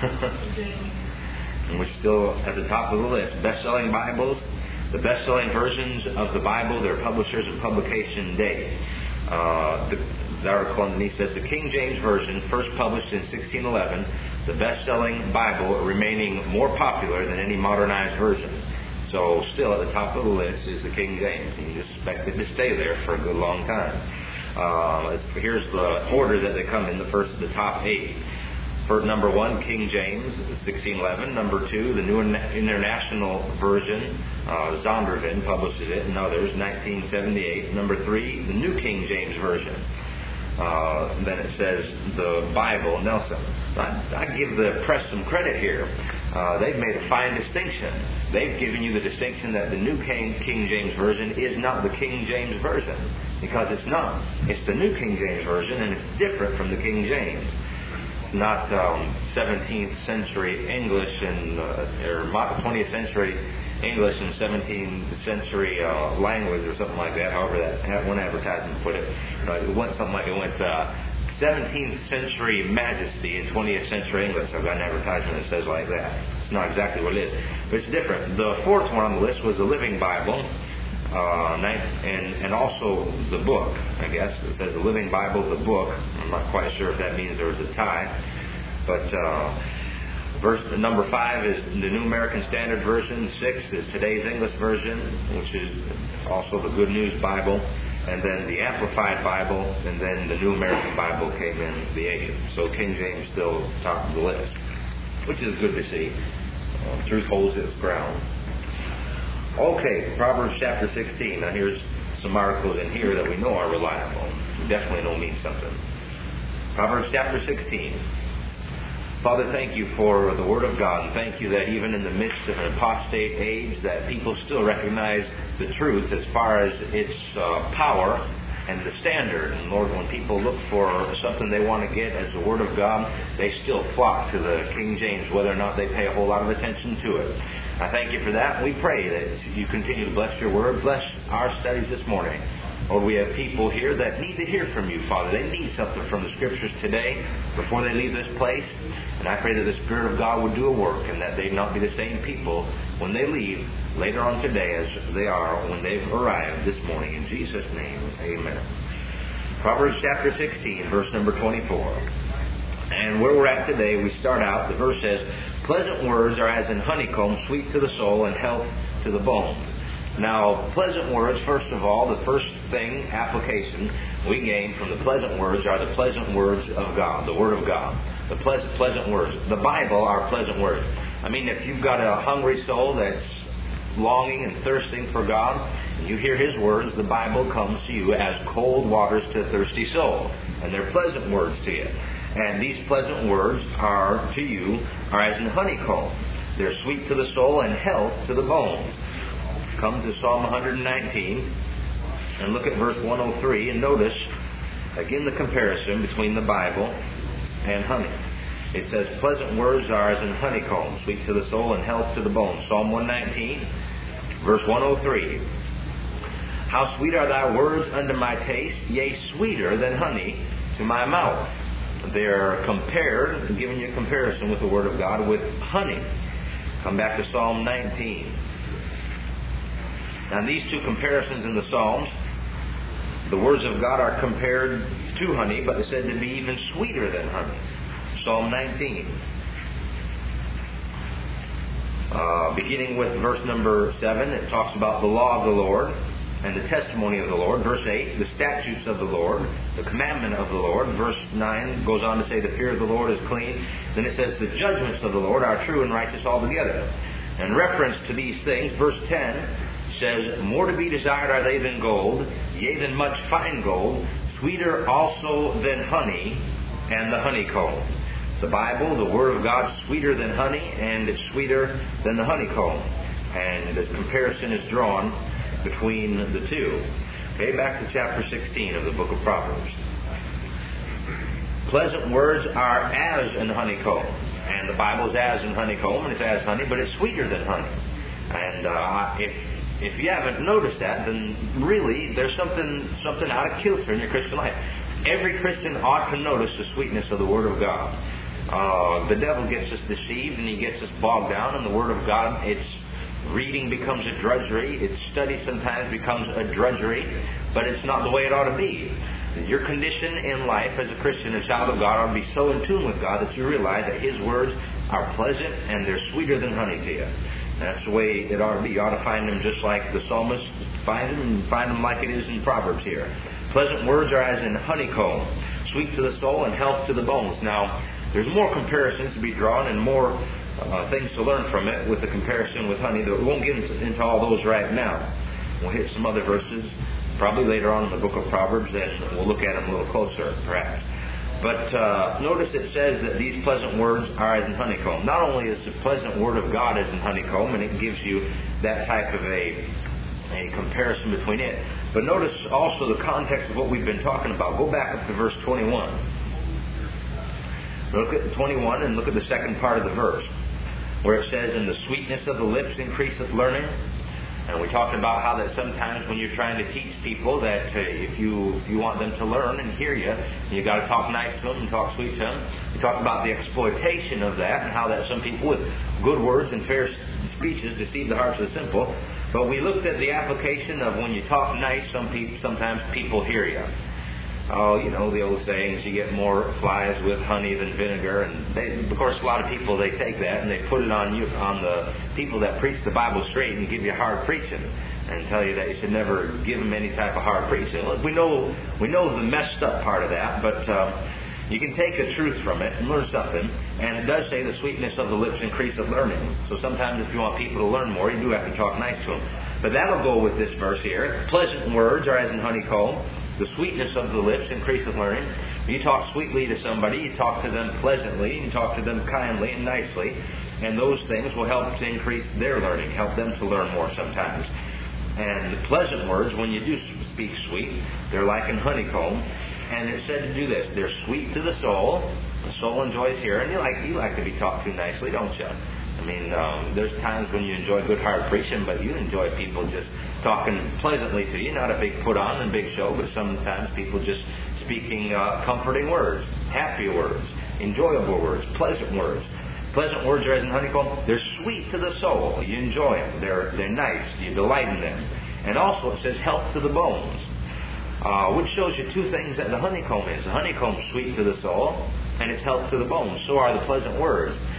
And we're still at the top of the list. Best-selling Bibles. The best-selling versions of the Bible, their publishers and publication date. Uh, the, the article underneath says the King James Version, first published in sixteen eleven, the best-selling Bible, remaining more popular than any modernized version. So still at the top of the list is the King James. And you expect it to stay there for a good long time. Uh, here's the order that they come in, the first of the top eight. For number one, King James, sixteen eleven. Number two, the New International Version, uh, Zondervan publishes it, and others, nineteen seventy-eight. Number three, the New King James Version. Uh, then it says the Bible, Nelson. I, I give the press some credit here. Uh, they've made a fine distinction. They've given you the distinction that the New King, King James Version is not the King James Version, because it's not. It's the New King James Version, and it's different from the King James. Not um, seventeenth century English and uh, or twentieth century English and seventeenth century uh, language or something like that. However, that one advertisement put it, you know, it went something like it went uh, seventeenth century Majesty in twentieth century English. I've got an advertisement that says like that. It's not exactly what it is, but it's different. The fourth one on the list was the Living Bible. Uh, and, and also the book, I guess. It says the Living Bible, the book. I'm not quite sure if that means there was a tie. But uh, verse number five is the New American Standard Version. Six is today's English Version, which is also the Good News Bible. And then the Amplified Bible. And then the New American Bible came in the eighth. So King James still top of the list, which is good to see. Uh, truth holds its ground. Okay, Proverbs chapter sixteen. Now here's some articles in here that we know are reliable. We definitely know mean something. Proverbs chapter sixteen. Father, thank you for the Word of God, and thank you that even in the midst of an apostate age, that people still recognize the truth as far as its uh, power and the standard. And Lord, when people look for something they want to get as the Word of God, they still flock to the King James, whether or not they pay a whole lot of attention to it. I thank you for that. We pray that you continue to bless your Word. Bless our studies this morning. Lord, we have people here that need to hear from you, Father. They need something from the Scriptures today before they leave this place. And I pray that the Spirit of God would do a work and that they not be the same people when they leave later on today as they are when they've arrived this morning. In Jesus' name, amen. Proverbs chapter sixteen, verse number twenty-four. And where we're at today, we start out, the verse says, pleasant words are as in honeycomb, sweet to the soul and health to the bones. Now, pleasant words, first of all, the first thing, application we gain from the pleasant words are the pleasant words of God, the Word of God. The pleasant, pleasant words. The Bible are pleasant words. I mean, if you've got a hungry soul that's longing and thirsting for God, and you hear His words, the Bible comes to you as cold waters to a thirsty soul. And they're pleasant words to you. And these pleasant words are, to you, are as in honeycomb. They're sweet to the soul and health to the bones. Come to Psalm one nineteen and look at verse one oh three and notice, again, the comparison between the Bible and honey. It says, pleasant words are as in honeycomb, sweet to the soul and health to the bones. Psalm one nineteen, verse one oh three. How sweet are thy words unto my taste, yea, sweeter than honey to my mouth. They're compared, giving you a comparison with the Word of God, with honey. Come back to Psalm nineteen. Now, these two comparisons in the Psalms, the words of God are compared to honey, but they're said to be even sweeter than honey. Psalm nineteen. Uh, beginning with verse number seven, it talks about the law of the Lord and the testimony of the Lord. Verse eight, the statutes of the Lord, the commandment of the Lord. Verse nine goes on to say the fear of the Lord is clean. Then it says the judgments of the Lord are true and righteous altogether. In reference to these things, verse ten says, more to be desired are they than gold, yea, than much fine gold, sweeter also than honey and the honeycomb. The Bible, the Word of God, is sweeter than honey, and it's sweeter than the honeycomb. And the comparison is drawn between the two. Okay, back to chapter sixteen of the book of Proverbs. Pleasant words are as in honeycomb. And the Bible is as in honeycomb, and it's as honey, but it's sweeter than honey. And uh, if If you haven't noticed that, then really there's something something out of kilter in your Christian life. Every Christian ought to notice the sweetness of the Word of God. Uh, the devil gets us deceived and he gets us bogged down in the Word of God. Its reading becomes a drudgery. Its study sometimes becomes a drudgery, but it's not the way it ought to be. Your condition in life as a Christian, a child of God, ought to be so in tune with God that you realize that His words are pleasant and they're sweeter than honey to you. That's the way it ought to be. You ought to find them just like the psalmist finds them, and find them like it is in Proverbs here. Pleasant words are as in honeycomb, sweet to the soul and health to the bones. Now, there's more comparisons to be drawn and more uh, things to learn from it with the comparison with honey. We won't get into, into all those right now. We'll hit some other verses probably later on in the book of Proverbs, and we'll look at them a little closer, perhaps. But uh, notice it says that these pleasant words are as in honeycomb. Not only is the pleasant word of God as in honeycomb, and it gives you that type of a, a comparison between it, but notice also the context of what we've been talking about. Go back up to verse twenty-one. Look at twenty-one and look at the second part of the verse, where it says, "And the sweetness of the lips increaseth learning." And we talked about how that sometimes when you're trying to teach people that uh, if you if you want them to learn and hear you, you got to talk nice to them and talk sweet to them. We talked about the exploitation of that and how that some people with good words and fair speeches deceive the hearts of the simple. But we looked at the application of when you talk nice, some people sometimes people hear you. Oh, you know, the old sayings, you get more flies with honey than vinegar. And they, of course, a lot of people, they take that and they put it on you, on the people that preach the Bible straight and give you hard preaching and tell you that you should never give them any type of hard preaching. Look, we know we know the messed up part of that, but uh, you can take a truth from it and learn something. And it does say the sweetness of the lips increaseth learning. So sometimes if you want people to learn more, you do have to talk nice to them. But that'll go with this verse here. Pleasant words are as in honeycomb. The sweetness of the lips increaseth learning. You talk sweetly to somebody, you talk to them pleasantly, you talk to them kindly and nicely, and those things will help to increase their learning, help them to learn more sometimes. And the pleasant words, when you do speak sweet, they're like in honeycomb, and it's said to do this. They're sweet to the soul. The soul enjoys hearing. You like you like to be talked to nicely, don't you? I mean, um, there's times when you enjoy good hard preaching, but you enjoy people just talking pleasantly to you. Not a big put on and big show, but sometimes people just speaking uh, comforting words, happy words, enjoyable words, pleasant words. Pleasant words are as in honeycomb. They're sweet to the soul. You enjoy them. They're they're nice. You delight in them. And also it says health to the bones, uh, which shows you two things that the honeycomb is. The honeycomb is sweet to the soul, and it's health to the bones. So are the pleasant words.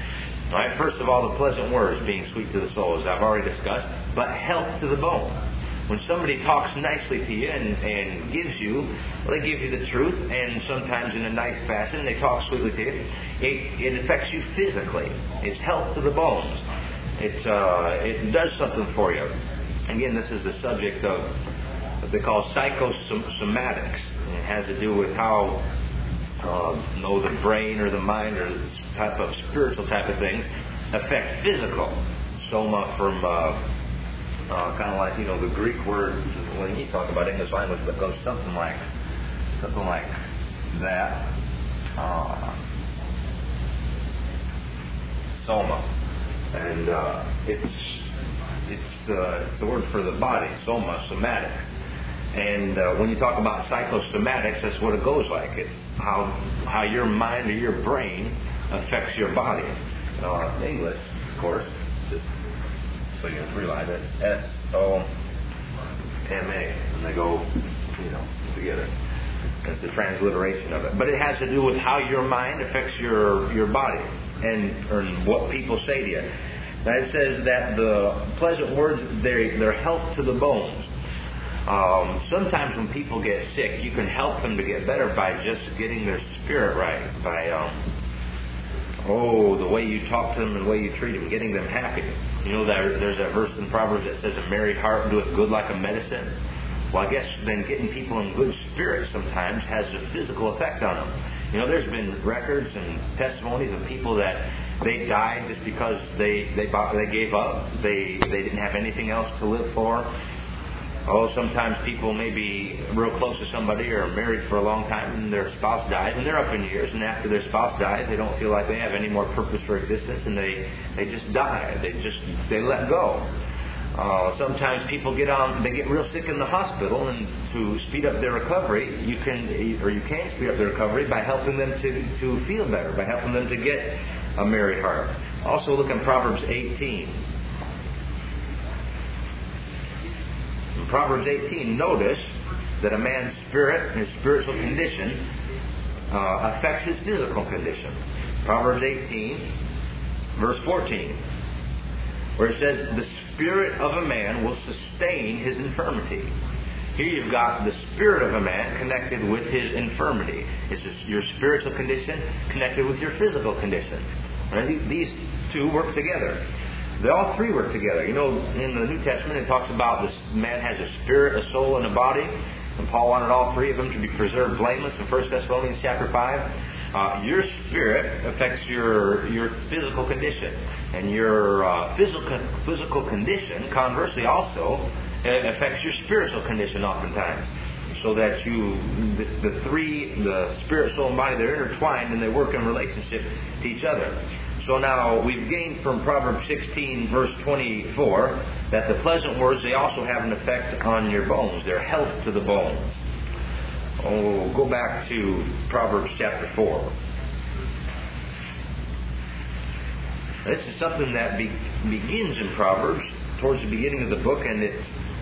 All right, first of all, the pleasant words being sweet to the soul, as I've already discussed, but health to the bone. When somebody talks nicely to you and, and gives you, well, they give you the truth, and sometimes in a nice fashion, they talk sweetly to you, it, it affects you physically. It's health to the bones. It, uh, it does something for you. Again, this is the subject of what they call psychosomatics. It has to do with how uh, you know, the brain or the mind or the type of spiritual type of things affect physical. Soma from uh, uh, kind of like, you know, the Greek word when you talk about English language, that goes something like something like that. Uh, soma, and uh, it's it's uh, it's the word for the body. Soma, somatic. And uh, when you talk about psychosomatics, that's what it goes like. It's how how your mind or your brain affects your body. Uh, English, of course, just so you realize that's S O M A, and they go, you know, together. That's the transliteration of it. But it has to do with how your mind affects your your body and, and what people say to you. Now it says that the pleasant words, they're, they're health to the bones. Um, sometimes when people get sick, you can help them to get better by just getting their spirit right. By, um, oh, the way you talk to them and the way you treat them, getting them happy. You know, that there's that verse in Proverbs that says, a merry heart doeth good like a medicine. Well, I guess then getting people in good spirits sometimes has a physical effect on them. You know, there's been records and testimonies of people that they died just because they they they gave up. They they didn't have anything else to live for. Oh, sometimes people may be real close to somebody or married for a long time and their spouse dies and they're up in years, and after their spouse dies they don't feel like they have any more purpose for existence, and they, they just die. They just they let go. Uh, sometimes people get on, they get real sick in the hospital, and to speed up their recovery, you can or you can speed up their recovery by helping them to, to feel better, by helping them to get a merry heart. Also look in Proverbs eighteen. In Proverbs eighteen, notice that a man's spirit and his spiritual condition uh, affects his physical condition. Proverbs eighteen, verse fourteen, where it says, the spirit of a man will sustain his infirmity. Here you've got the spirit of a man connected with his infirmity. It's just your spiritual condition connected with your physical condition. Right? These two work together. They all three work together. You know, in the New Testament it talks about this man has a spirit, a soul, and a body. And Paul wanted all three of them to be preserved blameless in First Thessalonians chapter five. Uh, your spirit affects your your physical condition. And your uh, physical physical condition, conversely, also affects your spiritual condition oftentimes. So that you, the, the three, the spirit, soul, and body, they're intertwined and they work in relationship to each other. So now we've gained from Proverbs sixteen, verse twenty-four, that the pleasant words, they also have an effect on your bones. They're health to the bones. Oh, go back to Proverbs chapter four. This is something that be, begins in Proverbs towards the beginning of the book, and it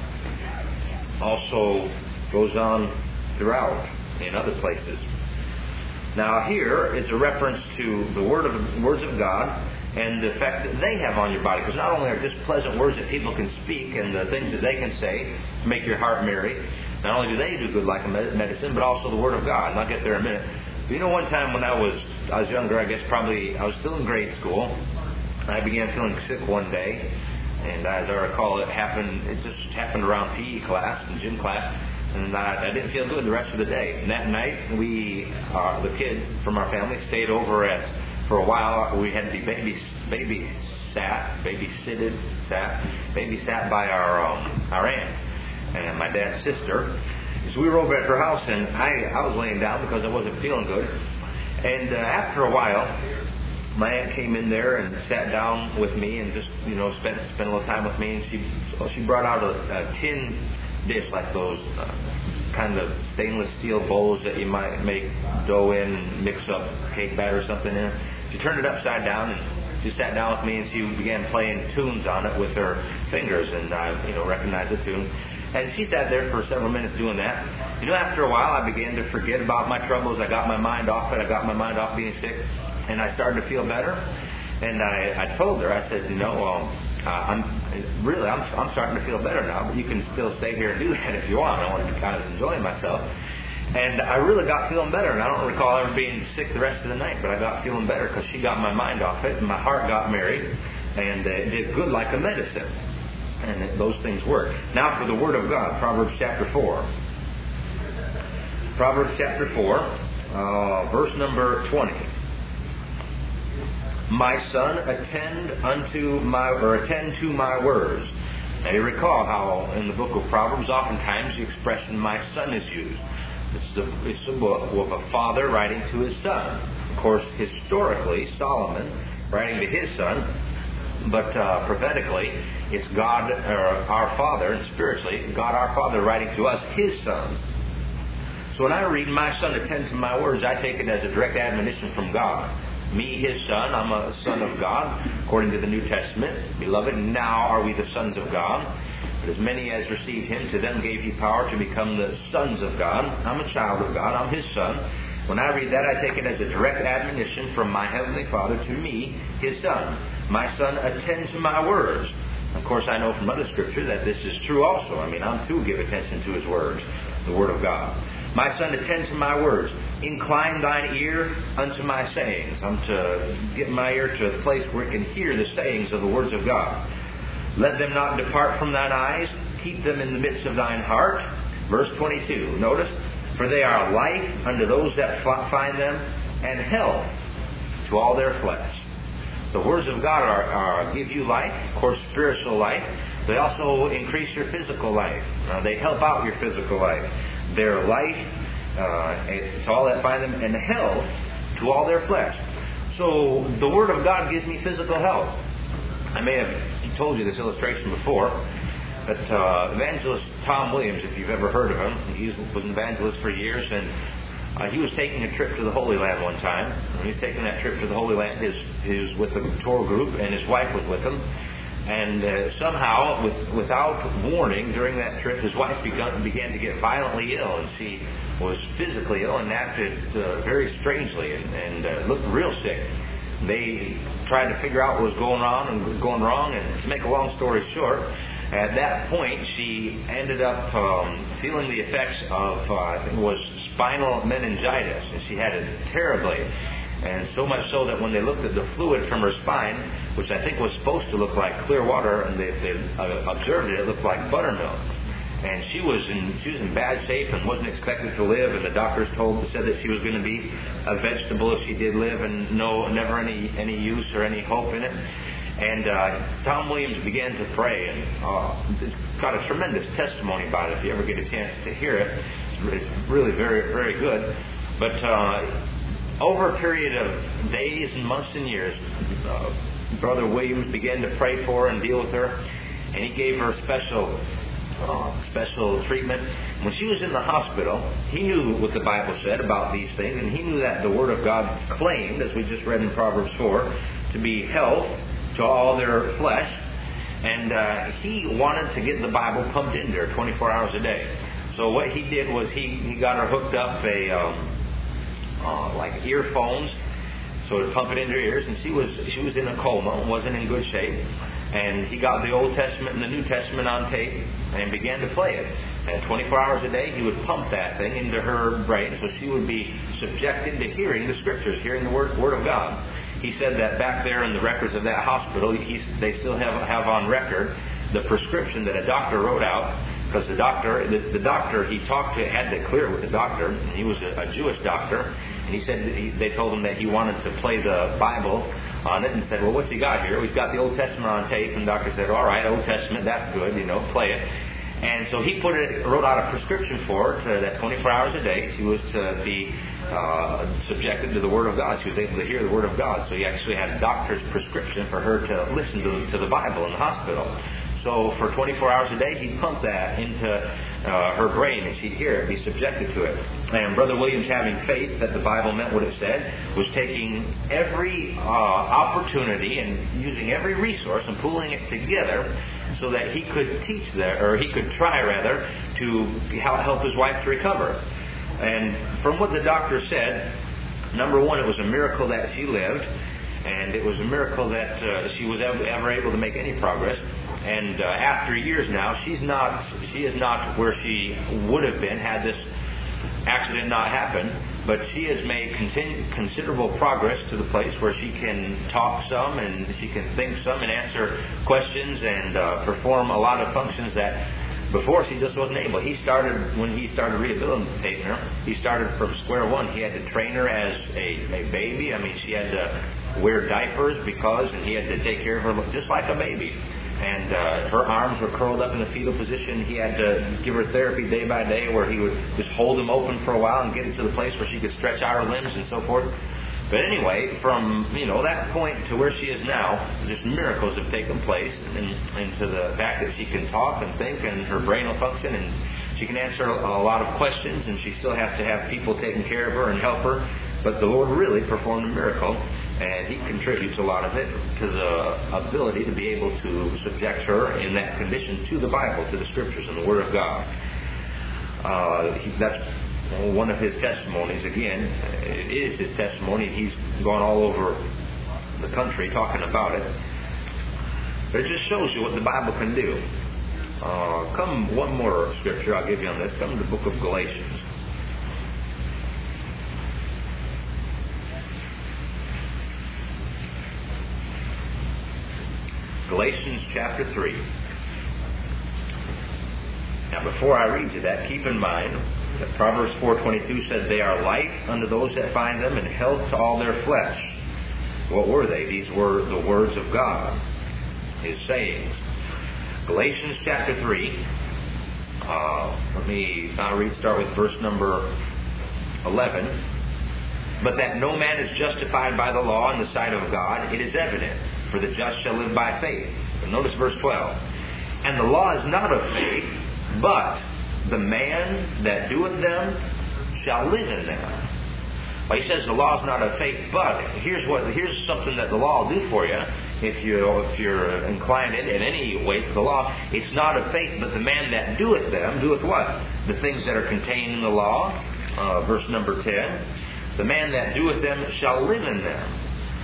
also goes on throughout in other places. Now here is a reference to the word of words of God and the effect that they have on your body. Because not only are just pleasant words that people can speak and the things that they can say to make your heart merry, not only do they do good like a medicine, but also the word of God. And I'll get there in a minute. But you know, one time when I was I was younger, I guess probably I was still in grade school, I began feeling sick one day. And as I recall, it happened. It just happened around P E class and gym class. And I, I didn't feel good the rest of the day. And that night, we, uh, the kid from our family, stayed over at, for a while, we had to be baby, baby sat, babysitted, sat, babysat by our, um, our aunt and my dad's sister. So we were over at her house, and I, I was laying down because I wasn't feeling good. And uh, after a while, my aunt came in there and sat down with me and just, you know, spent, spent a little time with me. And she, so she brought out a, a tin dish, like those uh, kind of stainless steel bowls that you might make dough in and mix up cake batter or something in. She turned it upside down and she sat down with me and she began playing tunes on it with her fingers, and I, you know, recognized the tune. And she sat there for several minutes doing that. You know, after a while I began to forget about my troubles. I got my mind off it. I got my mind off being sick, and I started to feel better. And I, I told her, I said, you know, um, uh, I'm really, I'm, I'm starting to feel better now, but you can still stay here and do that if you want. I wanted to kind of enjoy myself. And I really got feeling better, and I don't recall ever being sick the rest of the night, but I got feeling better because she got my mind off it, and my heart got merry, and uh, it did good like a medicine. And it, those things work. Now for the Word of God, Proverbs chapter four. Proverbs chapter four, uh, verse number twenty. My son, attend unto my, or attend to my words. Now you recall how in the book of Proverbs, oftentimes the expression "my son" is used. It's a, it's a book of a father writing to his son. Of course, historically, Solomon writing to his son, but uh, prophetically, it's God, uh, our Father, and spiritually, God our Father writing to us, His sons. So when I read, my son, attend to my words, I take it as a direct admonition from God. Me, His son, I'm a son of God, according to the New Testament. Beloved, now are we the sons of God. But as many as received Him, to them gave He power to become the sons of God. I'm a child of God. I'm His son. When I read that, I take it as a direct admonition from my Heavenly Father to me, His son. My son, attend to my words. Of course, I know from other Scripture that this is true also. I mean, I'm to give attention to His words, the Word of God. My son, attend to my words. Incline thine ear unto my sayings. I'm to get my ear to a place where it can hear the sayings of the words of God. Let them not depart from thine eyes. Keep them in the midst of thine heart. Verse twenty-two. Notice, for they are life unto those that find them, and health to all their flesh. The words of God are, are give you life, of course, spiritual life. They also increase your physical life. Uh, they help out your physical life. Their life uh, to all that find them, and health to all their flesh. So the Word of God gives me physical health. I may have told you this illustration before, but uh, evangelist Tom Williams, if you've ever heard of him, he was an evangelist for years, and uh, he was taking a trip to the Holy Land one time. When he was taking that trip to the Holy Land, his, he was with a tour group, and his wife was with him. And uh, somehow, with, without warning, during that trip, his wife began, began to get violently ill, and she was physically ill and acted uh, very strangely and, and uh, looked real sick. They tried to figure out what was going on and going wrong, and to make a long story short, at that point, she ended up um, feeling the effects of, uh, I think it was spinal meningitis, and she had it terribly. And so much so that when they looked at the fluid from her spine, which I think was supposed to look like clear water, and they, they uh, observed it, it looked like buttermilk. And she was in she was in bad shape and wasn't expected to live. And the doctors told said that she was going to be a vegetable if she did live, and no never any any use or any hope in it. And uh, Tom Williams began to pray, and uh, it's got a tremendous testimony about it. If you ever get a chance to hear it, it's really very very good. But uh, over a period of days and months and years, uh, Brother Williams began to pray for her and deal with her, and he gave her special uh, special treatment. When she was in the hospital, he knew what the Bible said about these things, and he knew that the Word of God claimed, as we just read in Proverbs four, to be health to all their flesh, and uh, he wanted to get the Bible pumped in there twenty-four hours a day. So what he did was he, he got her hooked up a um, Uh, like earphones, so to pump it into her ears, and she was she was in a coma, wasn't in good shape, and he got the Old Testament and the New Testament on tape and began to play it. And twenty-four hours a day, he would pump that thing into her brain, so she would be subjected to hearing the Scriptures, hearing the Word, word of God. He said that back there in the records of that hospital, he, they still have have on record the prescription that a doctor wrote out. Because the doctor, the, the doctor he talked to had to clear with the doctor. And he was a, a Jewish doctor, and he said he, they told him that he wanted to play the Bible on it, and said, "Well, what's he got here? We've got the Old Testament on tape." And the doctor said, "All right, Old Testament, that's good, you know, play it." And so he put it, wrote out a prescription for her to that twenty-four hours a day she was to be uh, subjected to the Word of God. She was able to hear the Word of God. So he actually had a doctor's prescription for her to listen to, to the Bible in the hospital. So for twenty-four hours a day, he'd pump that into uh, her brain, and she'd hear it, be subjected to it. And Brother Williams, having faith that the Bible meant what it said, was taking every uh, opportunity and using every resource and pulling it together so that he could teach that, or he could try rather, to help his wife to recover. And from what the doctor said, number one, it was a miracle that she lived. And it was a miracle that uh, she was ever, ever able to make any progress. And uh, after years now, she's not, she is not where she would have been had this accident not happened. But she has made continu- considerable progress to the place where she can talk some and she can think some and answer questions and uh, perform a lot of functions that before she just wasn't able. He started, when he started rehabilitating her, he started from square one. He had to train her as a, a baby. I mean, she had to wear diapers because, and he had to take care of her just like a baby. And uh, her arms were curled up in the fetal position. He had to give her therapy day by day where he would just hold them open for a while and get it to the place where she could stretch out her limbs and so forth. But anyway, from, you know, that point to where she is now, just miracles have taken place, and, and to the fact that she can talk and think and her brain will function and she can answer a lot of questions, and she still has to have people taking care of her and help her. But the Lord really performed a miracle, and He contributes a lot of it to the ability to be able to subject her in that condition to the Bible, to the Scriptures and the Word of God. Uh, he, that's one of His testimonies. Again, it is His testimony. He's gone all over the country talking about it. But it just shows you what the Bible can do. Uh, come, one more scripture I'll give you on this. Come to the book of Galatians. Galatians chapter three. Now, before I read you that, keep in mind that Proverbs four twenty-two says, "They are light unto those that find them, and health to all their flesh." What were they? These were the words of God, His sayings. Galatians chapter three. Uh, let me I'll read. Start with verse number eleven. "But that no man is justified by the law in the sight of God, it is evident. For the just shall live by faith." But notice verse twelve. "And the law is not of faith, but the man that doeth them shall live in them." Well, he says the law is not of faith, but here's what here's something that the law will do for you. If you if you're inclined in, in any way to the law, it's not of faith, but the man that doeth them doeth what? The things that are contained in the law. Uh, verse number ten. "The man that doeth them shall live in them."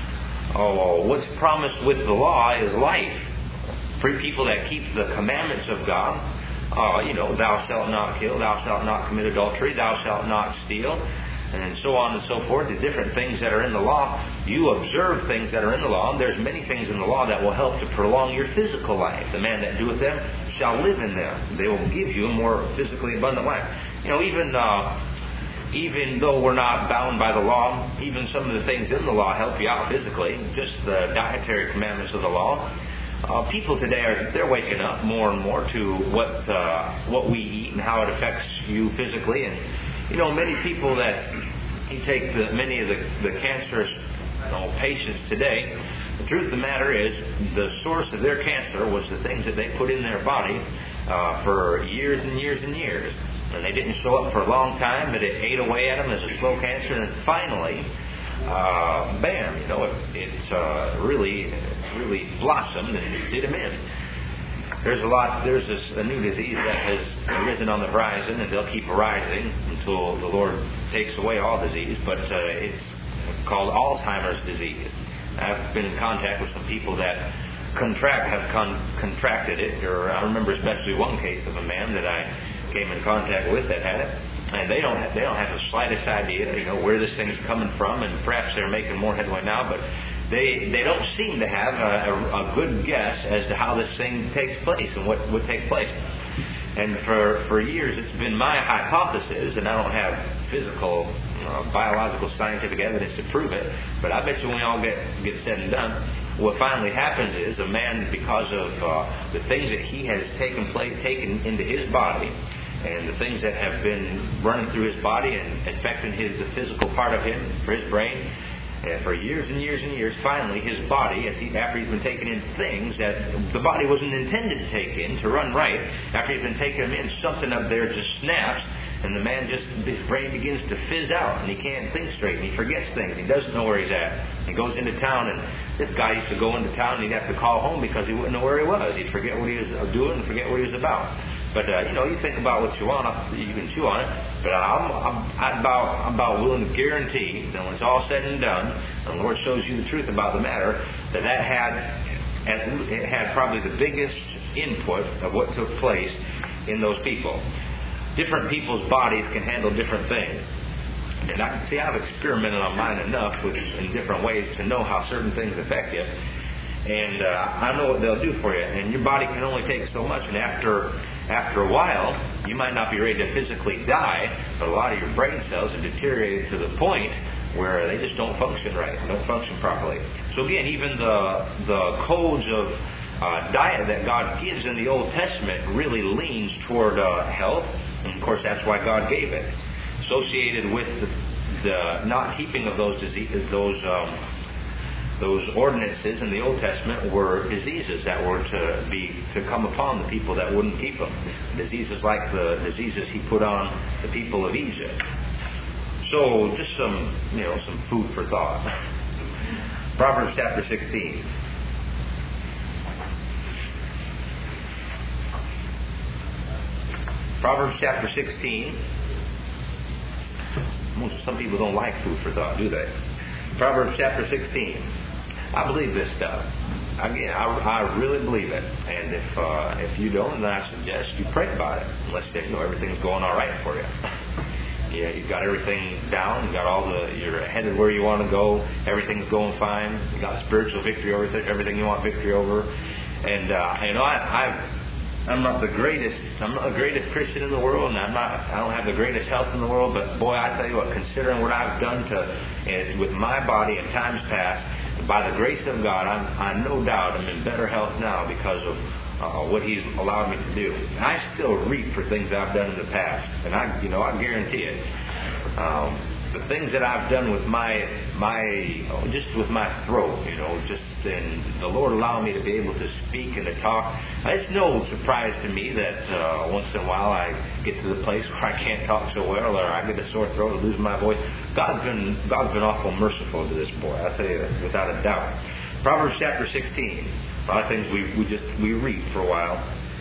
Oh, what's promised with the law is life. For people that keep the commandments of God, uh, you know, "Thou shalt not kill, thou shalt not commit adultery, thou shalt not steal," and so on and so forth, the different things that are in the law. You observe things that are in the law, and there's many things in the law that will help to prolong your physical life. "The man that doeth them shall live in them." They will give you a more physically abundant life. You know, even... Uh, Even though we're not bound by the law, even some of the things in the law help you out physically, just the dietary commandments of the law. Uh, people today are they're waking up more and more to what uh, what we eat and how it affects you physically. And you know, many people that you take the, many of the, the cancerous you know, patients today. The truth of the matter is, the source of their cancer was the things that they put in their body uh, for years and years and years. And they didn't show up for a long time, but it ate away at them as a slow cancer. And finally, uh, bam, you know, it, it uh, really, really blossomed and did them in. There's a lot, there's this, a new disease that has arisen on the horizon, and they'll keep arising until the Lord takes away all disease. But uh, it's called Alzheimer's disease. I've been in contact with some people that contract have con- contracted it. Or I remember especially one case of a man that I came in contact with that had it, and they don't have, they don't have the slightest idea, you know, where this thing's coming from, and perhaps they're making more headway now, but they they don't seem to have a, a, a good guess as to how this thing takes place and what would take place. And for for years, it's been my hypothesis, and I don't have physical, uh, biological, scientific evidence to prove it, but I bet you when we all get get said and done, what finally happens is a man, because of uh, the things that he has taken place, taken into his body, and the things that have been running through his body and affecting his the physical part of him, for his brain, and for years and years and years, finally his body, as he, after he's been taking in things that the body wasn't intended to take in, to run right, after he's been taking them in, something up there just snaps, and the man just, his brain begins to fizz out, and he can't think straight, and he forgets things. He doesn't know where he's at. He goes into town, and this guy used to go into town, and he'd have to call home because he wouldn't know where he was. He'd forget what he was doing and forget what he was about. But, uh, you know, you think about what you want, you can chew on it. But I'm, I'm, I'm, about, I'm about willing to guarantee that when it's all said and done, and the Lord shows you the truth about the matter, that that had, it had probably the biggest input of what took place in those people. Different people's bodies can handle different things. And I can see I've experimented on mine enough with, in different ways to know how certain things affect you. And uh, I know what they'll do for you. And your body can only take so much. And after after a while, you might not be ready to physically die, but a lot of your brain cells have deteriorated to the point where they just don't function right, don't function properly. So again, even the the codes of uh, diet that God gives in the Old Testament really leans toward uh, health. And of course, that's why God gave it. Associated with the, the not keeping of those diseases, those um, those ordinances in the Old Testament were diseases that were to be to come upon the people that wouldn't keep them. Diseases like the diseases He put on the people of Egypt. So, just some you know some food for thought. Proverbs chapter sixteen. Proverbs chapter sixteen. Some people don't like food for thought, do they? Proverbs chapter sixteen. I believe this stuff. Again, I, I really believe it. And if uh, if you don't, then I suggest you pray about it. Unless you know everything's going all right for you. Yeah, you've got everything down. You got all the. You're headed where you want to go. Everything's going fine. You got spiritual victory over everything you want victory over. And uh, you know, I, I've. I'm not the greatest. I'm not the greatest Christian in the world, and I'm not. I don't have the greatest health in the world. But boy, I tell you what, considering what I've done to uh, with my body in times past, by the grace of God, I'm, I'm no doubt I'm in better health now because of uh, what He's allowed me to do. And I still reap for things I've done in the past, and I, you know, I guarantee it. Um, the things that I've done with my my oh, just with my throat, you know, just and the Lord allowed me to be able to speak and to talk. It's no surprise to me that uh, once in a while I get to the place where I can't talk so well, or I get a sore throat or lose my voice. God's been God's been awful merciful to this boy. I tell you that without a doubt. Proverbs chapter sixteen. A lot of things we we just we read for a while.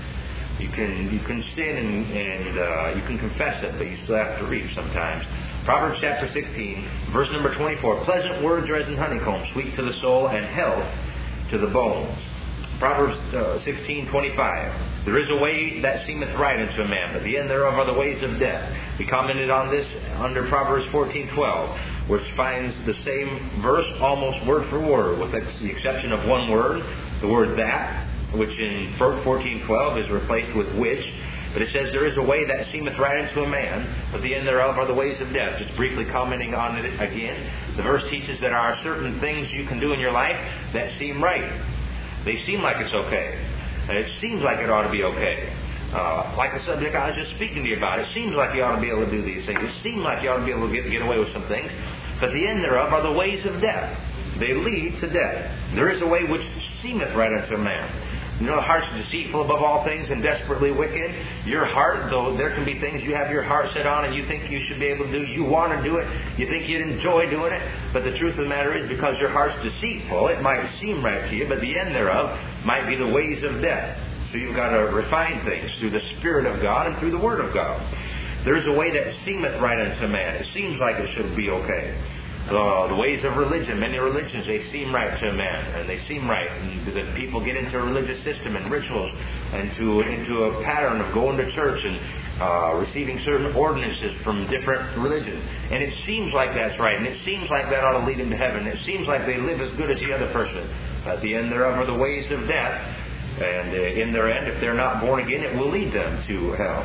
You can you can sin and, and uh, you can confess it, but you still have to reap sometimes. Proverbs chapter sixteen, verse number twenty-four. Pleasant words are as in honeycomb, sweet to the soul, and health to the bones. Proverbs uh, sixteen twenty-five. There is a way that seemeth right unto a man, but the end thereof are the ways of death. We commented on this under Proverbs fourteen twelve, which finds the same verse almost word for word, with the exception of one word, the word that, which in fourteen twelve is replaced with which. But it says, there is a way that seemeth right unto a man, but the end thereof are the ways of death. Just briefly commenting on it again. The verse teaches that there are certain things you can do in your life that seem right. They seem like it's okay. And it seems like it ought to be okay. Uh, like the subject I was just speaking to you about. It seems like you ought to be able to do these things. It seems like you ought to be able to get, get away with some things. But the end thereof are the ways of death. They lead to death. There is a way which seemeth right unto a man. You know, the heart's deceitful above all things and desperately wicked. Your heart, though there can be things you have your heart set on and you think you should be able to do, you want to do it, you think you'd enjoy doing it, but the truth of the matter is, because your heart's deceitful, it might seem right to you, but the end thereof might be the ways of death. So you've got to refine things through the Spirit of God and through the Word of God. There is a way that seemeth right unto man. It seems like it should be okay. Uh, the ways of religion, many religions, they seem right to a man, and they seem right. And the people get into a religious system and rituals, and to, into a pattern of going to church and uh, receiving certain ordinances from different religions. And it seems like that's right, and it seems like that ought to lead them to heaven. It seems like they live as good as the other person. At the end thereof are the ways of death, and uh, in their end, if they're not born again, it will lead them to hell.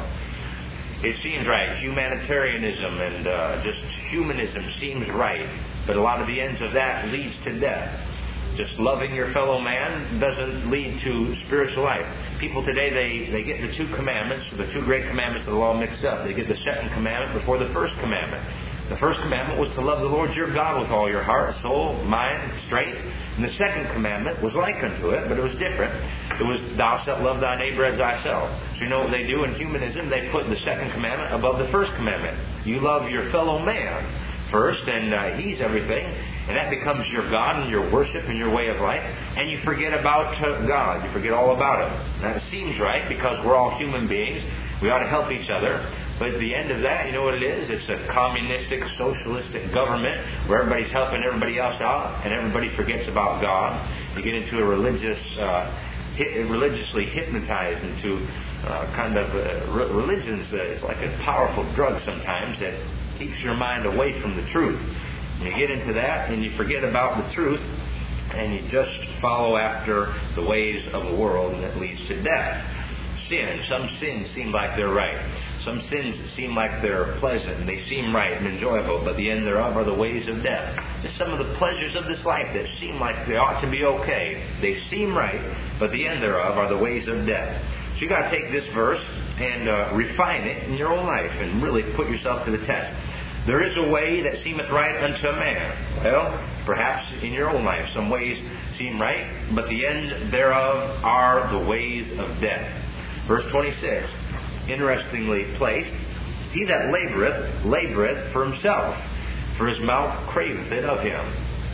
It seems right. Humanitarianism and uh, just humanism seems right. But a lot of the ends of that leads to death. Just loving your fellow man doesn't lead to spiritual life. People today, they, they get the two commandments, the two great commandments of the law mixed up. They get the second commandment before the first commandment. The first commandment was to love the Lord your God with all your heart, soul, mind, strength. And the second commandment was like unto it, but it was different. It was, thou shalt love thy neighbor as thyself. So you know what they do in humanism? They put the second commandment above the first commandment. You love your fellow man first, and uh, he's everything. And that becomes your God and your worship and your way of life. And you forget about uh, God. You forget all about Him. Now, it seems right because we're all human beings. We ought to help each other. But at the end of that, you know what it is? It's a communistic, socialistic government where everybody's helping everybody else out and everybody forgets about God. You get into a religious, uh, hit, religiously hypnotized into uh, kind of uh, re- religion's uh, it's like a powerful drug sometimes that keeps your mind away from the truth. And you get into that and you forget about the truth and you just follow after the ways of the world, and it leads to death. Sin. Some sins seem like they're right. Some sins seem like they're pleasant and they seem right and enjoyable, but the end thereof are the ways of death. Just some of the pleasures of this life that seem like they ought to be okay. They seem right, but the end thereof are the ways of death. So you've got to take this verse and uh, refine it in your own life and really put yourself to the test. There is a way that seemeth right unto a man. Well, perhaps in your own life some ways seem right, but the end thereof are the ways of death. Verse twenty-six, interestingly placed, he that laboureth, laboureth for himself, for his mouth craveth it of him.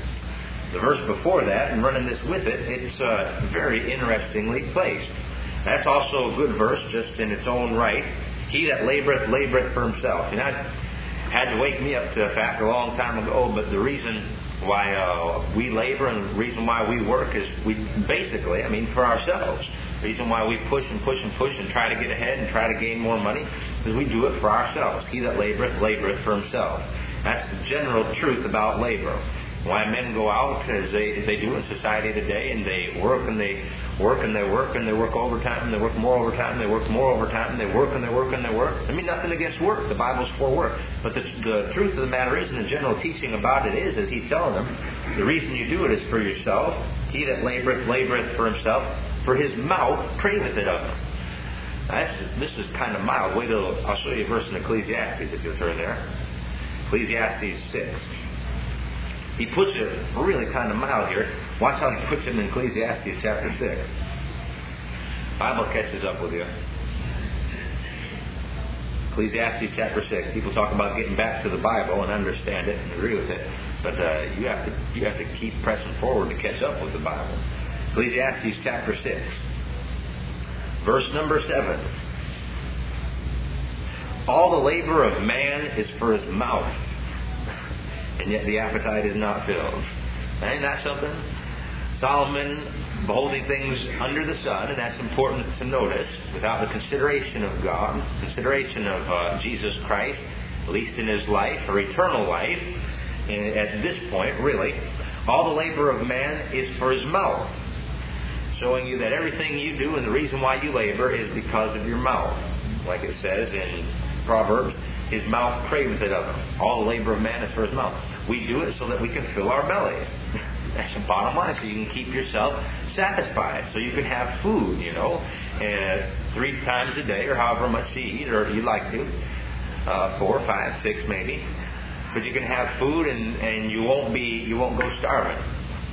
The verse before that, and running this with it, it's uh, very interestingly placed. That's also a good verse just in its own right. He that laboureth, laboureth for himself. And that had to wake me up to the fact a long time ago, but the reason why uh, we labor and the reason why we work is we basically, I mean, for ourselves. The reason why we push and push and push and try to get ahead and try to gain more money is we do it for ourselves. He that laboreth, laboreth for himself. That's the general truth about labor. Why men go out as they, as they do in society today, and they work and they work and they work and they work overtime and they work more overtime and they work more overtime and they work and they work and they work. I mean, nothing against work. The Bible's for work. But the, the truth of the matter is, and the general teaching about it is, as he's telling them, the reason you do it is for yourself. He that laboreth, laboreth for himself, for his mouth craveth it of him. Now, that's, this is kind of mild. Wait till I'll show you a verse in Ecclesiastes if you'll turn there. Ecclesiastes six. He puts it really kind of mild here. Watch how he puts it in Ecclesiastes chapter six. The Bible catches up with you. Ecclesiastes chapter six. People talk about getting back to the Bible and understand it and agree with it, but uh, you have to you have to keep pressing forward to catch up with the Bible. Ecclesiastes chapter six, verse number seven. All the labor of man is for his mouth, and yet the appetite is not filled. Ain't that something? Solomon beholding things under the sun, and that's important to notice, without the consideration of God, consideration of uh, Jesus Christ, at least in his life, or eternal life, and at this point, really, all the labor of man is for his mouth, showing you that everything you do and the reason why you labor is because of your mouth. Like it says in Proverbs, his mouth craveth it of him. All the labor of man is for his mouth. We do it so that we can fill our bellies. That's the bottom line. So you can keep yourself satisfied. So you can have food, you know, uh, three times a day or however much you eat or you like to. Uh, four, five, six maybe. But you can have food and, and you won't be you won't go starving.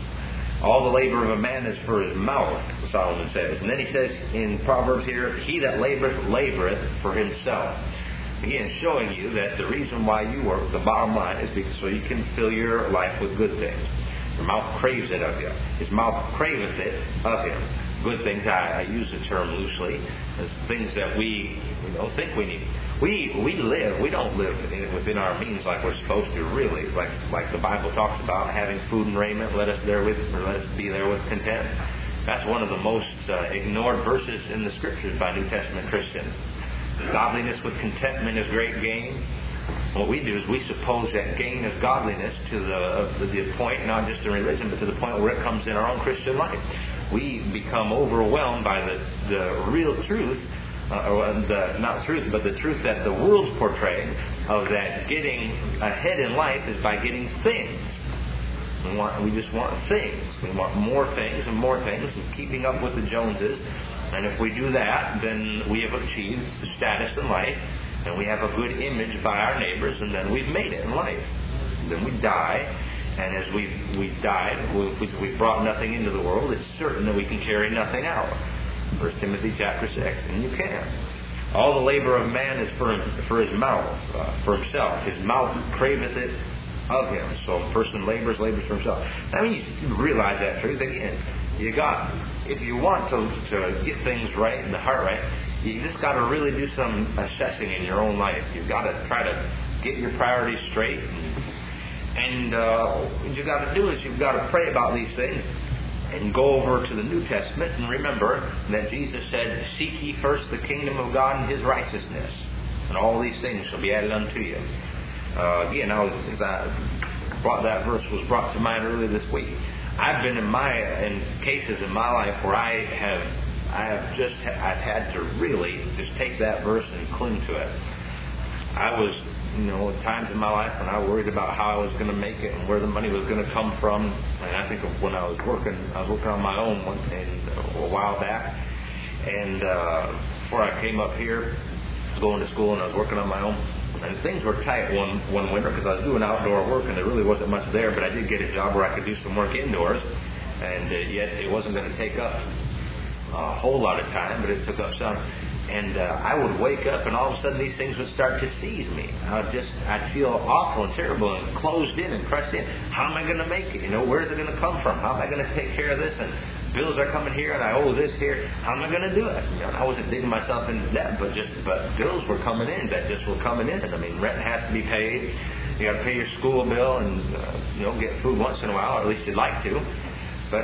All the labor of a man is for his mouth, Solomon says. And then he says in Proverbs here, he that laboreth, laboreth for himself. Again, showing you that the reason why you work, the bottom line, is because so you can fill your life with good things. Your mouth craves it of you. His mouth craveth it of him. Good things, I, I use the term loosely, as things that we, we don't think we need. We we live, we don't live in, within our means like we're supposed to, really. Like like the Bible talks about having food and raiment, let us therewith, or let us be there with content. That's one of the most uh, ignored verses in the Scriptures by New Testament Christians. Godliness with contentment is great gain. What we do is we suppose that gain is godliness to the, uh, the point, not just in religion, but to the point where it comes in our own Christian life. We become overwhelmed by the, the real truth, uh, or the, not truth, but the truth that the world's portraying of that getting ahead in life is by getting things. We want, we just want things. We want more things and more things, and keeping up with the Joneses. And if we do that, then we have achieved the status in life, and we have a good image by our neighbors, and then we've made it in life. And then we die, and as we've, we've died, we, we've brought nothing into the world, it's certain that we can carry nothing out. First Timothy chapter six, and you can. All the labor of man is for, for his mouth, uh, for himself. His mouth craveth it of him. So a person labors, labors for himself. I mean, you realize that truth again. You got, if you want to, to get things right and the heart right, you just got to really do some assessing in your own life. You've got to try to get your priorities straight. And, and uh, what you've got to do is you've got to pray about these things and go over to the New Testament and remember that Jesus said, seek ye first the kingdom of God and His righteousness, and all these things shall be added unto you. Uh, again, I was, as I brought that verse was brought to mind earlier this week. I've been in my in cases in my life where I have I have just I've had to really just take that verse and cling to it. I was, you know, at times in my life when I worried about how I was going to make it and where the money was going to come from. And I think of when I was working, I was working on my own one and a while back, and uh, before I came up here, I was going to school and I was working on my own. And things were tight one one winter because I was doing outdoor work and there really wasn't much there. But I did get a job where I could do some work indoors, and uh, yet it wasn't going to take up a whole lot of time, but it took up some. And uh, I would wake up, and all of a sudden these things would start to seize me. I would just, I'd feel awful and terrible and closed in and crushed in. How am I going to make it? You know, where's it going to come from? How am I going to take care of this? And bills are coming here, and I owe this here. How am I going to do it? You know, I wasn't digging myself into debt, but just, but bills were coming in. That just were coming in. And I mean, rent has to be paid. You got to pay your school bill, and uh, you know, get food once in a while, or at least you'd like to. But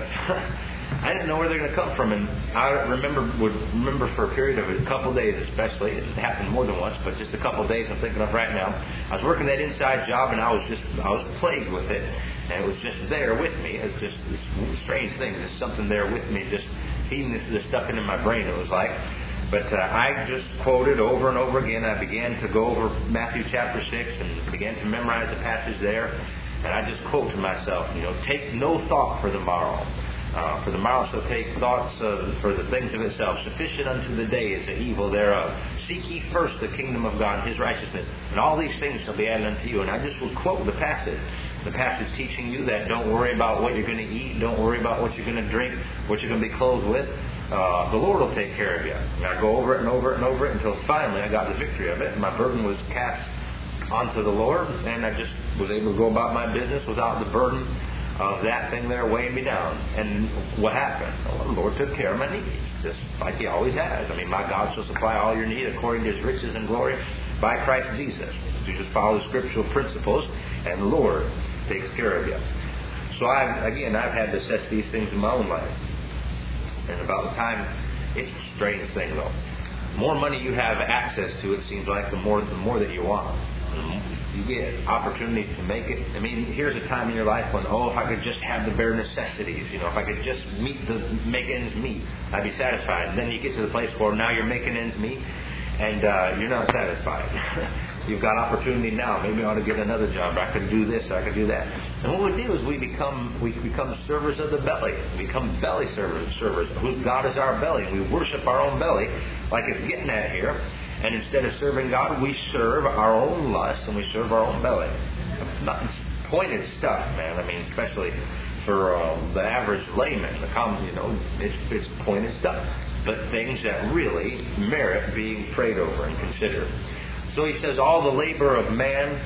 I didn't know where they're going to come from, and I remember would remember for a period of a couple of days, especially. It happened more than once, but just a couple of days. I'm thinking of right now. I was working that inside job, and I was just I was plagued with it, and it was just there with me. It's just this strange thing. There's something there with me, just feeding this, this stuff into my brain. It was like, but uh, I just quoted over and over again. I began to go over Matthew chapter six and began to memorize the passage there, and I just quote to myself, you know, take no thought for the morrow. Uh, for the morrow shall take thoughts uh, for the things of itself. Sufficient unto the day is the evil thereof. Seek ye first the kingdom of God and His righteousness, and all these things shall be added unto you. And I just will quote the passage. The passage teaching you that don't worry about what you're going to eat, don't worry about what you're going to drink, what you're going to be clothed with. Uh, the Lord will take care of you. And I go over it and over it and over it until finally I got the victory of it. And my burden was cast onto the Lord, and I just was able to go about my business without the burden of that thing there weighing me down. And what happened? Well, the Lord took care of my needs, just like He always has. I mean, my God shall supply all your need according to His riches and glory by Christ Jesus. You just follow the scriptural principles, and the Lord takes care of you. So I, again, I've had to assess these things in my own life. And about the time, it's a strange thing though. The more money you have access to, it seems like the more the more that you want. You get opportunities to make it. I mean, here's a time in your life when, oh, if I could just have the bare necessities, you know, if I could just meet the make ends meet, I'd be satisfied. And then you get to the place where now you're making ends meet, and uh, you're not satisfied. You've got opportunity now. Maybe I ought to get another job. I could do this. I could do that. And what we do is we become we become servers of the belly. We become belly servers. Servers. Whose God is our belly. We worship our own belly, like it's getting at here. And instead of serving God, we serve our own lust and we serve our own belly. Not pointed stuff, man. I mean, especially for um, the average layman, the common, you know, it's, it's pointed stuff. But things that really merit being prayed over and considered. So he says, all the labor of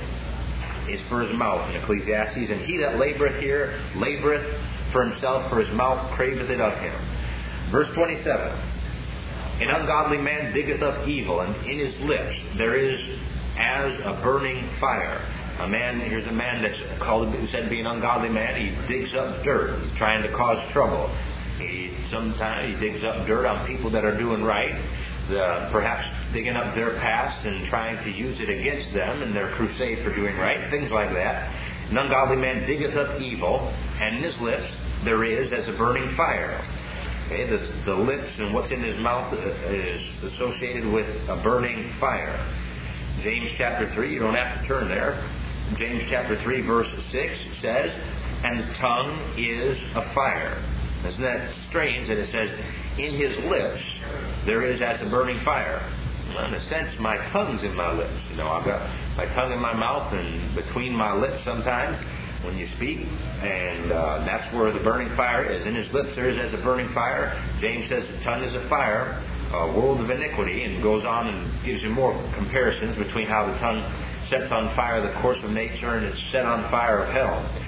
man is for his mouth in Ecclesiastes, and he that laboreth here laboreth for himself, for his mouth craveth it of him. Verse twenty-seven. An ungodly man diggeth up evil, and in his lips there is as a burning fire. A man, here's a man that's called, said to be an ungodly man. He digs up dirt, trying to cause trouble. He sometimes he digs up dirt on people that are doing right, the, perhaps digging up their past and trying to use it against them in their crusade for doing right, things like that. An ungodly man diggeth up evil, and in his lips there is as a burning fire. Okay, the, the lips and what's in his mouth is associated with a burning fire. James chapter three, you don't have to turn there. James chapter three verse six says, and the tongue is a fire. Isn't that strange that it says, in his lips there is as a burning fire? Well, in a sense, my tongue's in my lips. You know, I've got my tongue in my mouth and between my lips sometimes when you speak, and uh, that's where the burning fire is. In his lips there is as a burning fire. James says the tongue is a fire, a world of iniquity, and goes on and gives you more comparisons between how the tongue sets on fire the course of nature and it's set on fire of hell.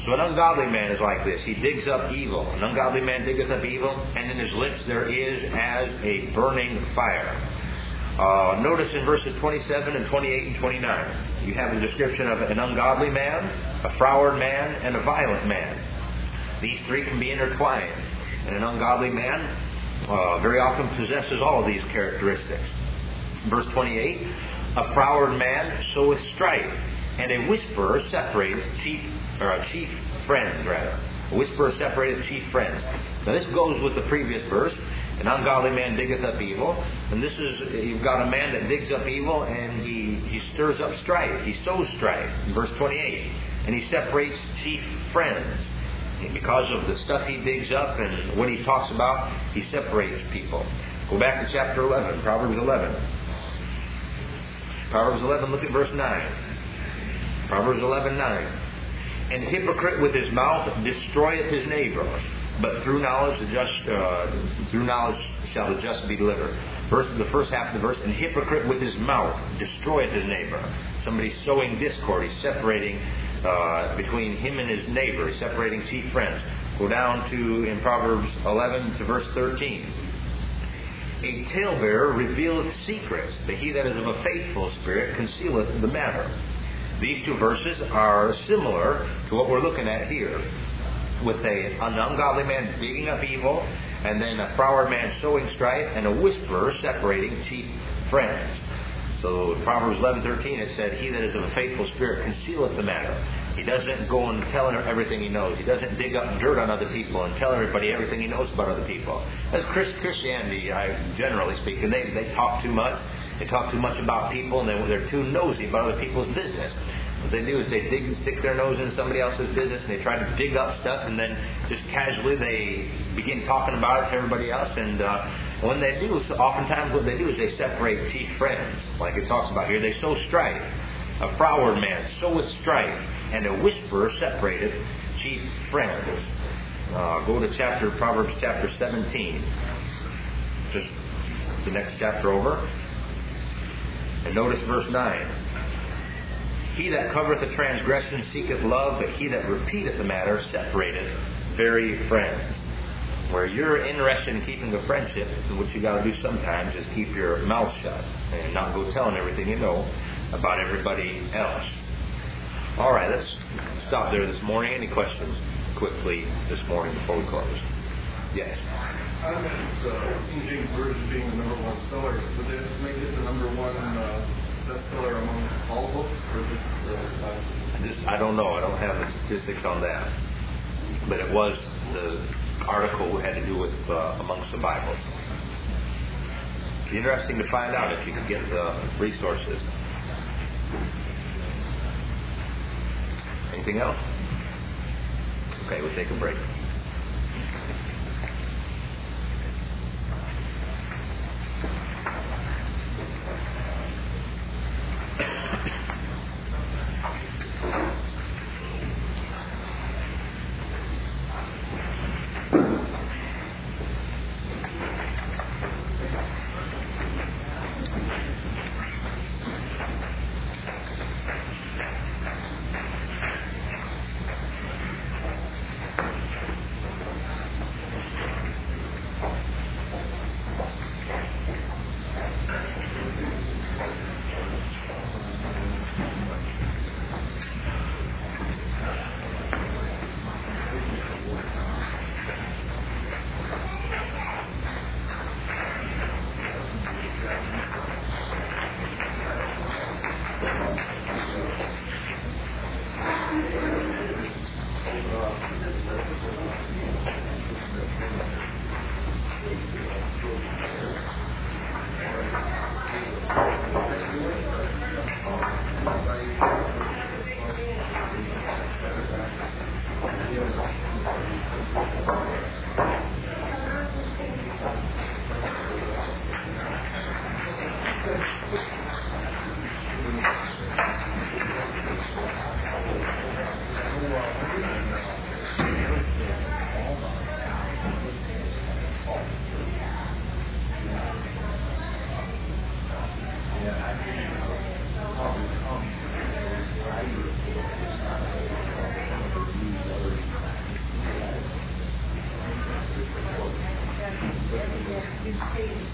So an ungodly man is like this. He digs up evil. An ungodly man diggeth up evil, and in his lips there is as a burning fire. Uh, notice in verses twenty-seven and twenty-eight and twenty-nine, you have a description of an ungodly man, a froward man, and a violent man. These three can be intertwined. And an ungodly man uh, very often possesses all of these characteristics. Verse twenty-eight, a froward man soweth strife, and a whisperer separateth chief, or a chief friends, rather. A whisperer separateth chief friends. Now this goes with the previous verse. An ungodly man diggeth up evil. And this is, you've got a man that digs up evil and he, he stirs up strife. He sows strife. In verse twenty-eight. And he separates chief friends. And because of the stuff he digs up and what he talks about, he separates people. Go back to chapter eleven, Proverbs eleven. Proverbs eleven, look at verse nine. Proverbs eleven, nine. And the hypocrite with his mouth destroyeth his neighbor, but through knowledge the just uh, through knowledge shall the just be delivered. Verse the first half of the verse, and hypocrite with his mouth destroyeth his neighbor. Somebody's sowing discord. He's separating uh, between him and his neighbor. He's separating chief friends. Go down to in Proverbs eleven to verse thirteen. A talebearer revealeth secrets, but he that is of a faithful spirit concealeth the matter. These two verses are similar to what we're looking at here, with a, an ungodly man digging up evil, and then a froward man sowing strife, and a whisperer separating chief friends. So in Proverbs eleven thirteen it said, he that is of a faithful spirit concealeth the matter. He doesn't go and tell everything he knows. He doesn't dig up dirt on other people and tell everybody everything he knows about other people. As Christianity, I, generally speaking, they, they talk too much. They talk too much about people, and they, they're too nosy about other people's business. What they do is they dig, stick their nose in somebody else's business, and they try to dig up stuff, and then just casually they begin talking about it to everybody else. And uh, when they do, so oftentimes what they do is they separate chief friends, like it talks about here. They sow strife. A froward man soweth strife, and a whisperer separated chief friends. Uh, go to chapter Proverbs chapter seventeen, just the next chapter over, and notice verse nine. He that covereth a transgression seeketh love, but he that repeateth the matter separateth very friends. Where you're interested in keeping a friendship, what you got to do sometimes is keep your mouth shut and not go telling everything you know about everybody else. All right, let's stop there this morning. Any questions quickly this morning before we close? Yes. I meant uh, King James Version being the number one seller. Would that make it the number one uh, bestseller among all books? Or just, uh, I, just, I don't know. I don't have the statistics on that. But it was the article had to do with uh, amongst the Bibles. It'd be interesting to find out if you could get the resources. Anything else? Okay, we'll take a break.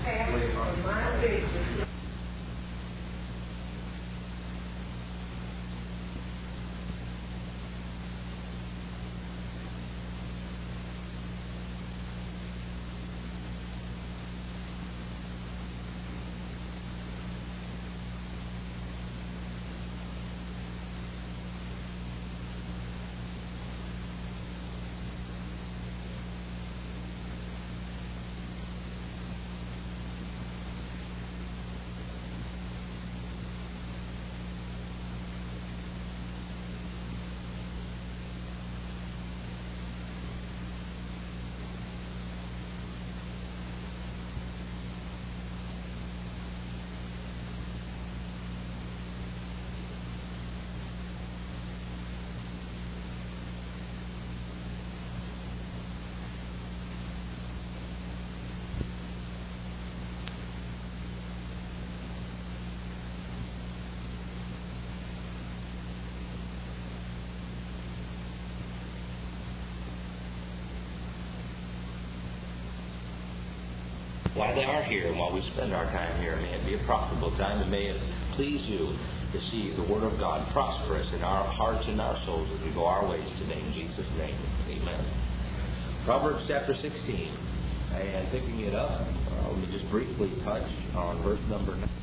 While they are here and while we spend our time here, may it be a profitable time, and may it please you to see the Word of God prosperous in our hearts and our souls as we go our ways today. In Jesus' name, amen. Proverbs chapter sixteen. And picking it up, uh, let me just briefly touch on verse number nine.